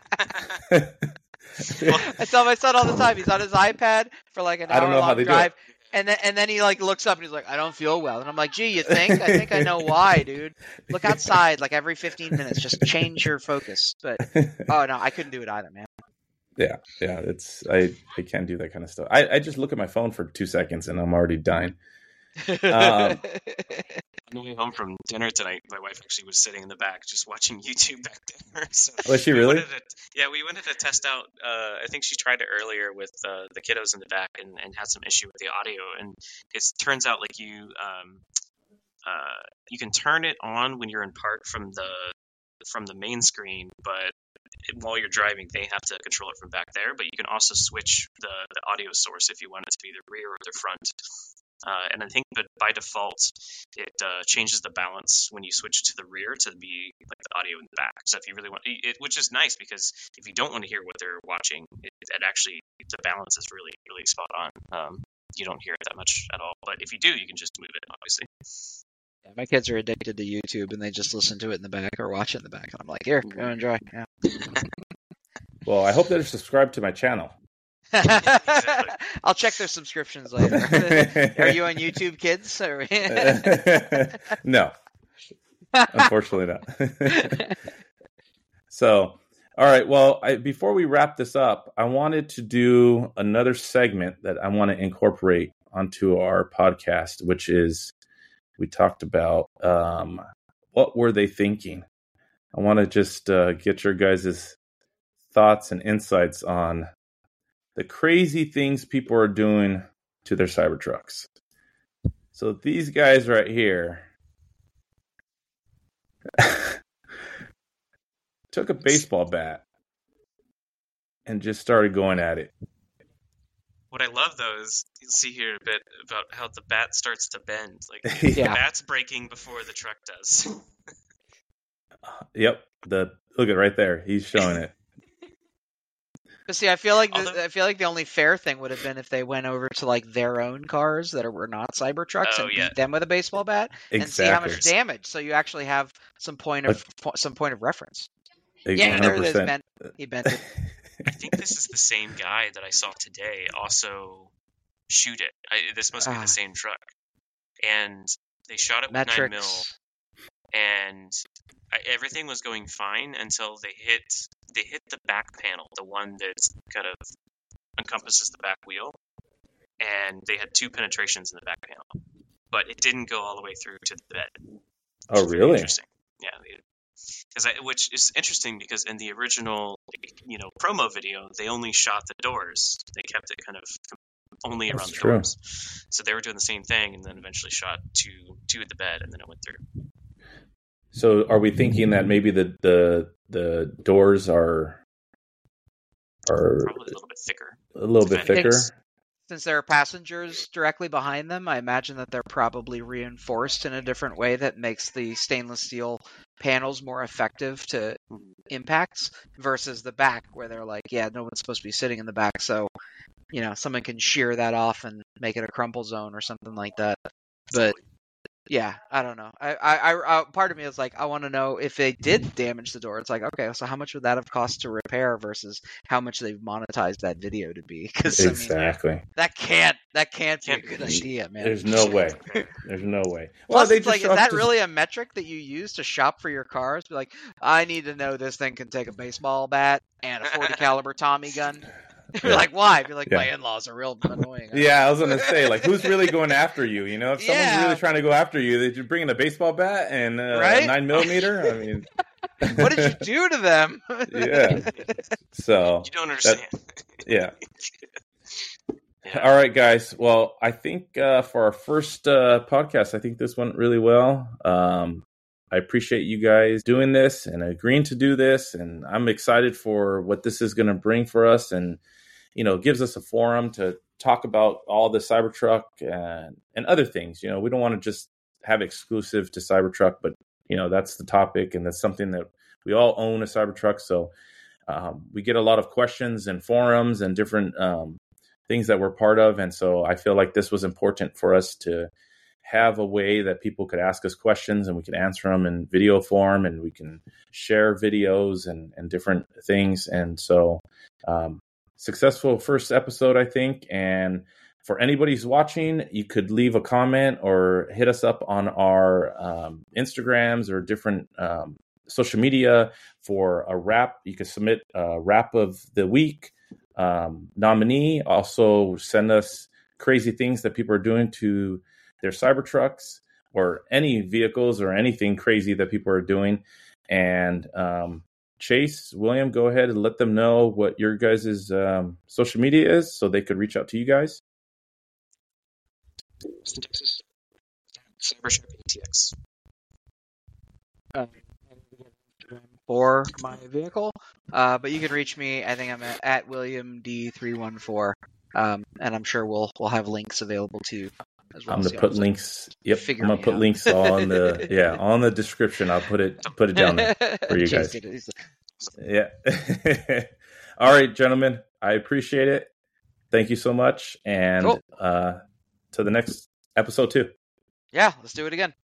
I tell my son all the time. He's on his iPad for like an I don't know how hour-long they do drive, it. and then and then he like looks up and he's like, "I don't feel well," and I'm like, "Gee, you think? I think I know why, dude. Look outside like every fifteen minutes. Just change your focus." But oh no, I couldn't do it either, man. Yeah, yeah, it's I, I can't do that kind of stuff. I, I just look at my phone for two seconds and I'm already dying. Um, On the way home from dinner tonight, my wife actually was sitting in the back just watching YouTube back there. So Was she we really? wanted to- yeah, we wanted to test out. Uh, I think she tried it earlier with uh, the kiddos in the back and, and had some issue with the audio. And it turns out like you um, uh, you can turn it on when you're in park from the from the main screen, but while you're driving, they have to control it from back there. But you can also switch the, the audio source if you want it to be the rear or the front. Uh, and I think that by default, it uh, changes the balance when you switch to the rear to be like the audio in the back. So if you really want, it, which is nice because if you don't want to hear what they're watching, it, it actually the balance is really really spot on. Um, you don't hear it that much at all. But if you do, you can just move it. Obviously. Yeah, my kids are addicted to YouTube, and they just listen to it in the back or watch it in the back. And I'm like, here, go enjoy. Yeah. Well, I hope they're subscribed to my channel. I'll check their subscriptions later. Are you on YouTube, kids? Or... No, unfortunately not. So, all right. Well, I, before we wrap this up, I wanted to do another segment that I want to incorporate onto our podcast, which is we talked about um, what were they thinking. I want to just uh, get your guys' thoughts and insights on the crazy things people are doing to their Cybertrucks. So these guys right here took a baseball bat and just started going at it. What I love though is you'll see here a bit about how the bat starts to bend. Like Yeah. the bat's breaking before the truck does. Yep. The look at right there. He's showing it. But see, I feel like the, Although- I feel like the only fair thing would have been if they went over to like their own cars that were not Cybertrucks Oh, and yeah. beat them with a baseball bat and see how much Exactly. damage. So you actually have some point of some point of reference. one Yeah, there hundred it is. percent. Bent, he bent it. I think this is the same guy that I saw today also shoot it. I, this must be Ah. the same truck. And they shot it with nine mil, Metrics. and I, everything was going fine until they hit they hit the back panel, the one that kind of encompasses the back wheel, and they had two penetrations in the back panel, but it didn't go all the way through to the bed. which Oh, is very really? Interesting. Yeah. They, Because which is interesting because in the original, you know, promo video, they only shot the doors. They kept it kind of only That's around the true. doors. So they were doing the same thing, and then eventually shot two two at the bed, and then it went through. So are we thinking that maybe the the the doors are are Probably a little bit thicker. a little bit I think thicker? s- Since there are passengers directly behind them, I imagine that they're probably reinforced in a different way that makes the stainless steel panels more effective to impacts versus the back where they're like, yeah, no one's supposed to be sitting in the back, so you know, someone can shear that off and make it a crumple zone or something like that. But yeah, I don't know. I, I, I, I part of me is like, I want to know if they did damage the door. It's like, okay, so how much would that have cost to repair versus how much they've monetized that video to be? Because I mean, Exactly. that can't, that can't be a Can't good be. idea, man. There's no way. There's no way. Plus, they it's just like, show is up that to- really a metric that you use to shop for your cars? Be like, I need to know this thing can take a baseball bat and a forty caliber Tommy gun. You're Yeah. like, why? Be like, Yeah. my in-laws are real annoying. Yeah, I was gonna say, like, who's really going after you? You know, if someone's Yeah. really trying to go after you, they just bring in a baseball bat and uh, Right? a nine millimeter. I mean, What did you do to them? Yeah. so You don't understand. yeah. Yeah. All right, guys. Well, I think uh, for our first uh, podcast, I think this went really well. Um, I appreciate you guys doing this and agreeing to do this, and I'm excited for what this is going to bring for us, and you know, gives us a forum to talk about all the Cybertruck and, and other things. You know, we don't want to just have exclusive to Cybertruck, but, you know, that's the topic. And that's something that we all own a Cybertruck. So um, we get a lot of questions and forums and different um, things that we're part of. And so I feel like this was important for us to have a way that people could ask us questions and we could answer them in video form, and we can share videos and, and different things. And so um, successful first episode, I think. And for anybody who's watching, you could leave a comment or hit us up on our um, Instagrams or different um, social media for a rap. You could submit a rap of the week um, nominee. Also send us crazy things that people are doing to their Cybertrucks or any vehicles or anything crazy that people are doing. And um, Chase, William, go ahead and let them know what your guys' um, social media is so they could reach out to you guys. Austin, Texas. Cybertruck A T X. Uh, for my vehicle, uh, but you can reach me. I think I'm at, at William D three one four, um, and I'm sure we'll we'll have links available too. As well. I'm gonna So put so links. Yep, figure I'm gonna me put out. links on the yeah on the description. I'll put it put it down there for you Chase guys. did it. He's Yeah. All right, gentlemen. I appreciate it. Thank you so much, and Cool. uh, to the next episode too. Yeah, let's do it again.